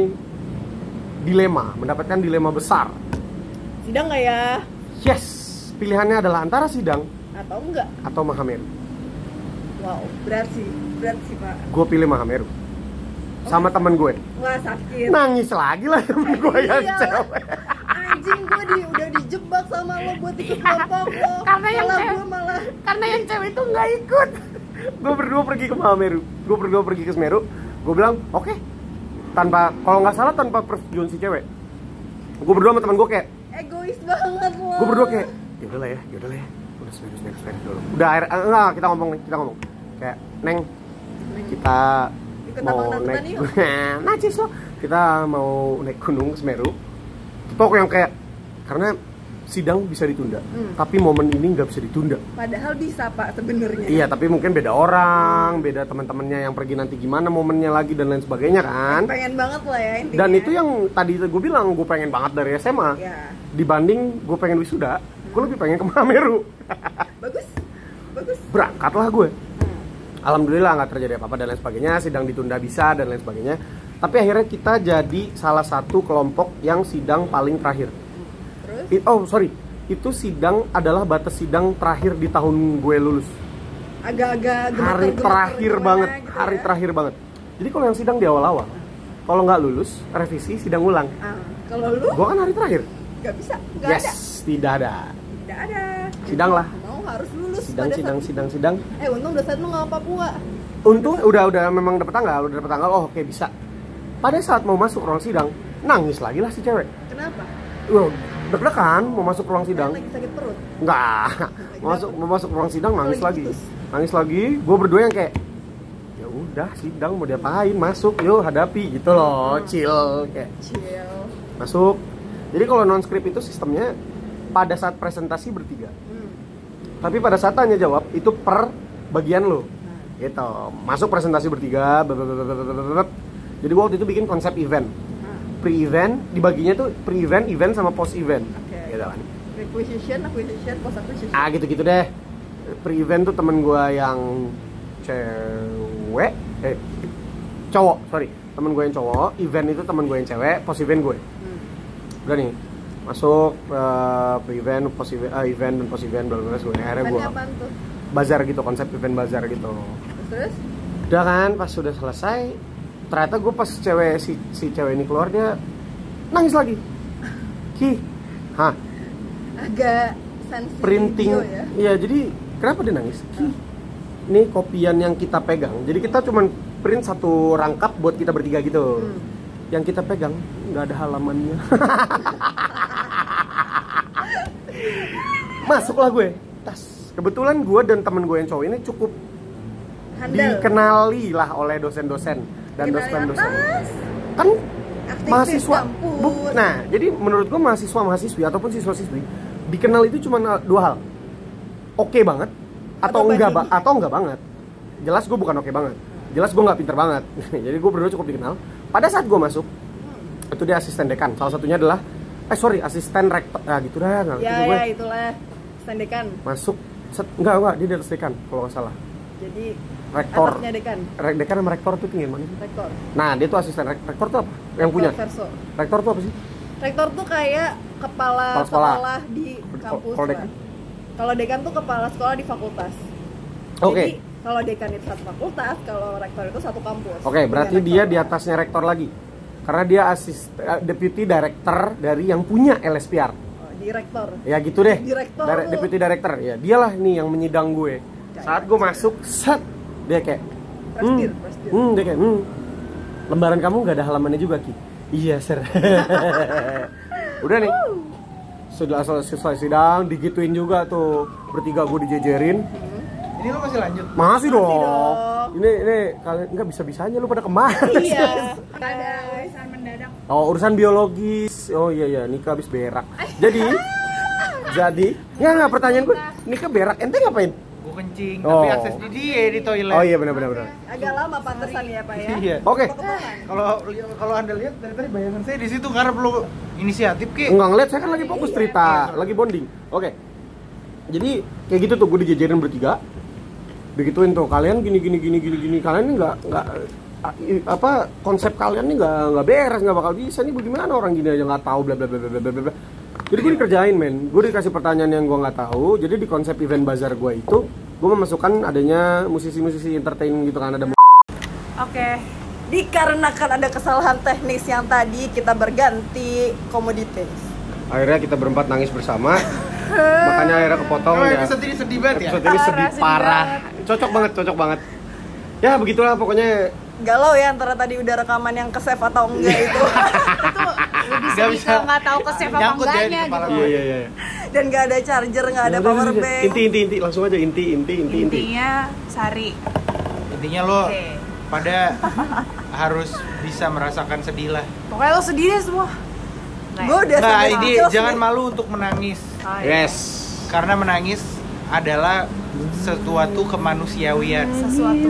dilema mendapatkan dilema besar Sidang nggak ya? yes pilihannya adalah antara sidang Atau enggak? atau Mahameru Wow, berat sih, berat sih pak. gue pilih Mahameru sama temen gue Wah sakit. nangis lagi lah temen gue yang Iya. cewek Anjing gue di, udah dijebak sama lo buat ikut kelompok lo. Karena yang malah cewek- gue malah. Karena yang cewek itu nggak ikut. gue berdua pergi ke Mahameru gue berdua pergi ke Semeru gue bilang oke tanpa kalau nggak salah tanpa persetujuan si cewek gue berdua sama temen gue kayak Egois banget lo. gue berdua kayak ya udahlah ya ya udahlah ya udah Semeru Semeru Semeru dulu udah akhir eh, enggak kita ngomong nih kita ngomong kayak neng kita Ikut mau abang dangdutan naik yuk. najis loh kita mau naik gunung ke Semeru pokoknya yang kayak karena sidang bisa ditunda Hmm. tapi momen ini nggak bisa ditunda. Padahal bisa pak sebenarnya. Iya, tapi mungkin beda orang, beda teman-temannya yang pergi nanti gimana momennya lagi dan lain sebagainya kan. Pengen banget lah ya intinya. Dan itu yang tadi gue bilang gue pengen banget dari S M A. Ya. Dibanding gue pengen wisuda, gue lebih pengen ke Mahameru. Bagus, bagus. Berangkatlah gue. Hmm. Alhamdulillah nggak terjadi apa-apa dan lain sebagainya, sidang ditunda bisa dan lain sebagainya. Tapi akhirnya kita jadi salah satu kelompok yang sidang paling terakhir. Terus? It- oh sorry, itu sidang adalah batas sidang terakhir di tahun gue lulus. Agak-agak Hari gemeter-gemeter terakhir gimana banget, gitu hari ya. terakhir banget. Jadi kalau yang sidang di awal-awal, kalau nggak lulus, revisi sidang ulang. Ah, kalau lu Gue kan hari terakhir. nggak bisa, nggak Yes, ada, tidak ada. tidak ada. Sidang lah. Mau harus lulus sidang pada sidang saat sidang sidang eh untung dosen lu nggak Papua. untung udah udah memang dapet tanggal udah dapet tanggal oh oke bisa. Pada saat mau masuk ruang sidang nangis lagi lah si cewek. Kenapa? Wah, deg-degan mau masuk ruang sidang. Lagi sakit perut. Enggak. Mau masuk mau masuk ruang sidang nangis Lagi lagi. putus. Nangis lagi. Gue berdua yang kayak ya udah sidang mau diapain masuk yuk hadapi gitu loh, chill kayak Chill. masuk. Jadi kalau non script itu sistemnya pada saat presentasi bertiga. Hmm. Tapi pada saat tanya jawab itu per bagian lo. Gitu. Masuk presentasi bertiga. blablabla. Jadi gue waktu itu bikin konsep event. Pre-event dibaginya tuh pre-event, event sama post-event. Oke. Gitu kan. Requisition, acquisition, post acquisition. Ah gitu-gitu deh. Pre-event tuh temen gue yang cewek, eh cowok, sorry, temen gue yang cowok. Event itu temen gue yang cewek, post-event gue. Hmm. Udah nih, masuk uh, pre-event, post-event, uh, event dan post-event, bla bla bla. Akhirnya gue Eventnya apaan tuh? bazar gitu, konsep event bazar gitu. Terus? Udah kan, pas sudah selesai, ternyata gue pas cewek si, si cewek ini keluar dia nangis lagi. Ki, hah? Agak sensitif Printing, video ya. iya jadi kenapa dia nangis? Ki, ini kopian yang kita pegang. Jadi kita cuman print satu rangkap buat kita bertiga gitu. Hmm. Yang kita pegang nggak ada halamannya. Masuklah gue, tas. Kebetulan gue dan temen gue yang cowok ini cukup Handal. dikenali lah oleh dosen-dosen dan Kenali dosen-dosen. atas. Kan Aktivis mahasiswa kampus. bu- nah jadi menurut gue mahasiswa mahasiswi ataupun siswa siswi dikenal itu cuma dua hal, oke banget atau, Atau enggak banding. ba- atau enggak banget. Jelas gue bukan oke banget, jelas gue nggak pinter banget. Jadi gue berdua cukup dikenal. Pada saat gue masuk itu dia asisten dekan, salah satunya adalah eh sorry asisten rektor, nah gitu dah nggak ngerti Ya tuh gue. ya itulah stendekan. Masuk set, enggak enggak dia di atas dekan kalau nggak salah. Jadi Rektor, atasnya dekan, Re- dekan sama rektor tuh tinggi mana sih? rektor. Nah dia tuh asisten rek- rektor tuh apa? Yang punya? Rektor verso. Rektor tuh apa sih? Rektor tuh kayak kepala Kepala sekolah. sekolah di kampus. Kalau lah. dekan? Kalau dekan tuh kepala sekolah di fakultas. Oke. Jadi kalau dekan itu satu fakultas, kalau rektor itu satu kampus. Oke, berarti Iya, dia rektor. di atasnya rektor lagi. Karena dia asist eh, deputy director dari yang punya L S P R. Oh, direktor. Ya gitu deh. Direktor Dire- lu. deputy director. Ya, dialah nih yang menyidang gue. Saat gue masuk, set dia kayak Presdir, hmm, presdir. hmm, dia kayak hmm. Lembaran kamu nggak ada halamannya juga, Ki. Iya, sir. Udah nih. Sudah selesai sidang, digituin juga tuh. Bertiga gue dijejerin. Ini lo masih lanjut? Masih dong. dong. Ini ini kalian nggak bisa-bisanya lu pada kemana? Iya. Ada urusan mendadak. Oh, urusan biologis. Oh iya iya, Nika habis berak. Jadi jadi ya nggak pertanyaan gue, Nika berak ente ngapain? Gue kencing, Oh. tapi akses di dia di toilet. Oh iya benar benar benar. Agak lama pantesan ya, Pak ya. Iya. Oke. Kalau kalau Anda lihat dari tadi bayangan saya di situ karena perlu inisiatif ki. Enggak ngeliat, saya kan lagi fokus cerita, lagi bonding. Oke. Jadi kayak gitu tuh gue dijejerin bertiga. Begituin tuh kalian gini gini gini gini gini kalian ini nggak nggak apa konsep kalian nih nggak nggak beres, nggak bakal bisa nih, bagaimana orang gini aja nggak tahu bla bla bla bla bla bla bla. Jadi gue dikerjain men, gue dikasih pertanyaan yang gue nggak tahu. Jadi di konsep event bazar gue itu gue memasukkan adanya musisi-musisi entertain gitu kan, ada Oke. Dikarenakan ada kesalahan teknis yang tadi kita berganti komoditas. akhirnya kita berempat nangis bersama. Makanya akhirnya kepotong Oh, ya. episode ini sedih banget ya. Episode ini sedih Parah, sedih parah. Cocok banget, cocok banget. Ya begitulah pokoknya. Galau ya antara tadi udah rekaman yang ke save atau enggak itu. Itu lebih Nggak sedih bisa. kalau nggak tahu ke save apa Nyangkut ya di enggaknya kepala gitu. gue. Iya iya iya. Dan nggak ada charger, nggak ada Ya udah, power udah, udah. bank. Inti inti inti langsung aja inti inti inti inti. Intinya Sari. Intinya lo Oke. pada harus bisa merasakan sedih lah. Pokoknya lo sedih deh semua. Gue udah Nah, sampai ini kecil jangan sih. malu untuk menangis. Oh, iya. Yes. Karena menangis adalah sesuatu kemanusiawian. Sesuatu.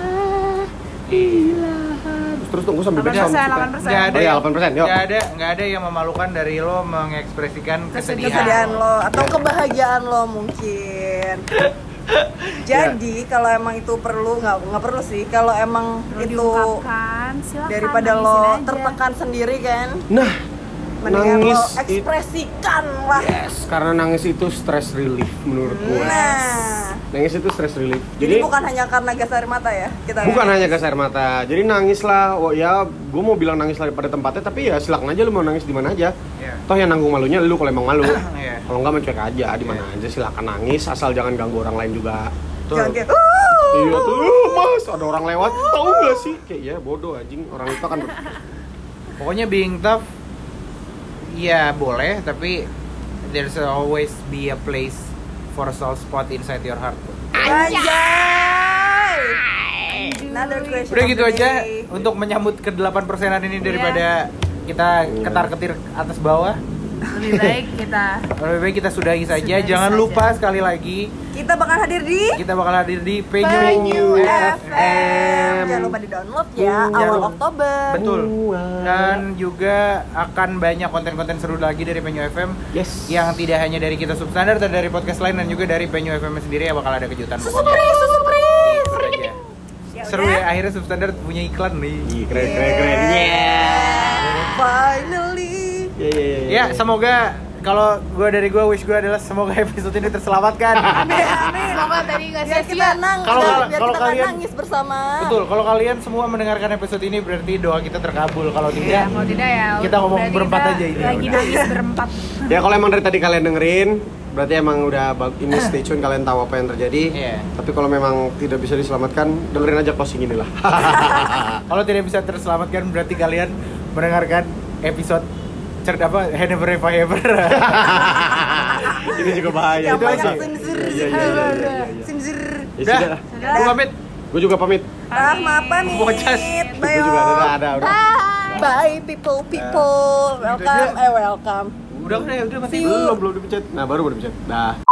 Terus tunggu sambil delapan backsound persen, kita. delapan persen. Nggak ada, Oh iya, delapan persen, yuk. nggak ada, nggak ada yang memalukan dari lo mengekspresikan kesedihan. kesedihan lo atau kebahagiaan lo mungkin. Jadi kalau emang itu perlu, nggak nggak perlu sih. Kalau emang Perlu itu diungkapkan, silakan daripada nangisin lo aja. tertekan sendiri kan, Nah, mendingan nangis lo it- ekspresikan lah. yes, karena nangis itu stress relief menurut gue. Nah, Nangis itu stress relief. Jadi, Jadi bukan hanya karena gas air mata ya kita. Bukan hanya gas air mata. Jadi nangis lah. Oh ya, gue mau bilang nangis lah pada tempatnya, tapi ya silakan aja lu mau nangis di mana aja. Yeah. Toh yang nanggung malunya lu kalau emang malu. Yeah. Kalau enggak mencuek aja di mana Yeah. aja silakan nangis asal jangan ganggu orang lain juga. Tuh. Jangan kayak Iya tuh, "Uh, Mas, ada orang lewat." Tahu enggak sih? Kayak ya bodoh anjing, orang itu kan. Pokoknya being tough ya boleh, tapi there's always be a place for a soft spot inside your heart. Anjay. Another question. Udah of gitu the aja day. untuk menyambut ke delapan persenan ini daripada kita ketar-ketir atas bawah. Lebih baik kita Lebih baik kita sudahi saja. Sudahi Jangan saja. lupa sekali lagi Kita bakal hadir di kita bakal hadir di Penyu Penyu F F M. M. Jangan lupa di-download ya Jangan awal lupa. Oktober. Betul. Dan juga akan banyak konten-konten seru lagi dari Penyu F M. Yes. Yang tidak hanya dari kita substandard, tapi dari podcast lain dan juga dari Penyu F M sendiri yang bakal ada kejutan pokoknya. Surprise, surprise. Itu aja. Ya Seru udah. ya, akhirnya substandard punya iklan nih. Ih, keren keren keren. Yeah. Finally. Ya ya ya. Ya, semoga kalau gue dari gue wish gue adalah semoga episode ini terselamatkan. Amin, amin. semoga tadi nggak Biar kita sia-sia. nang, Kalau- biar kalau- kita kalau nggak kalian- nangis bersama. Betul, kalau kalian semua mendengarkan episode ini berarti doa kita terkabul. Kalau Ya, tidak, kalau tidak ya kita ngomong berarti berempat kita aja ini. lagi Udah. nangis berempat. Ya kalau emang dari tadi kalian dengerin, berarti emang udah bag- ini stay tune, kalian tahu apa yang terjadi. Iya. Tapi kalau memang tidak bisa diselamatkan, dengerin aja closing inilah. Kalau tidak bisa terselamatkan berarti kalian mendengarkan episode cer apa Hand Never Have I Ever. Ini juga bahaya. Yang Itu banyak aja. sinzir. Iya, iya, iya, iya, iya, iya. Sinzir. Ya Udah, sudah. gue pamit. Gue juga pamit. Rahma pamit. Bocas. Bye. Gue juga dadah, dadah, udah. Bye people people. Welcome. aja. Eh welcome. Udah, udah, udah mati. See you. Belum belum dipencet. Nah, baru baru dipencet. Dah.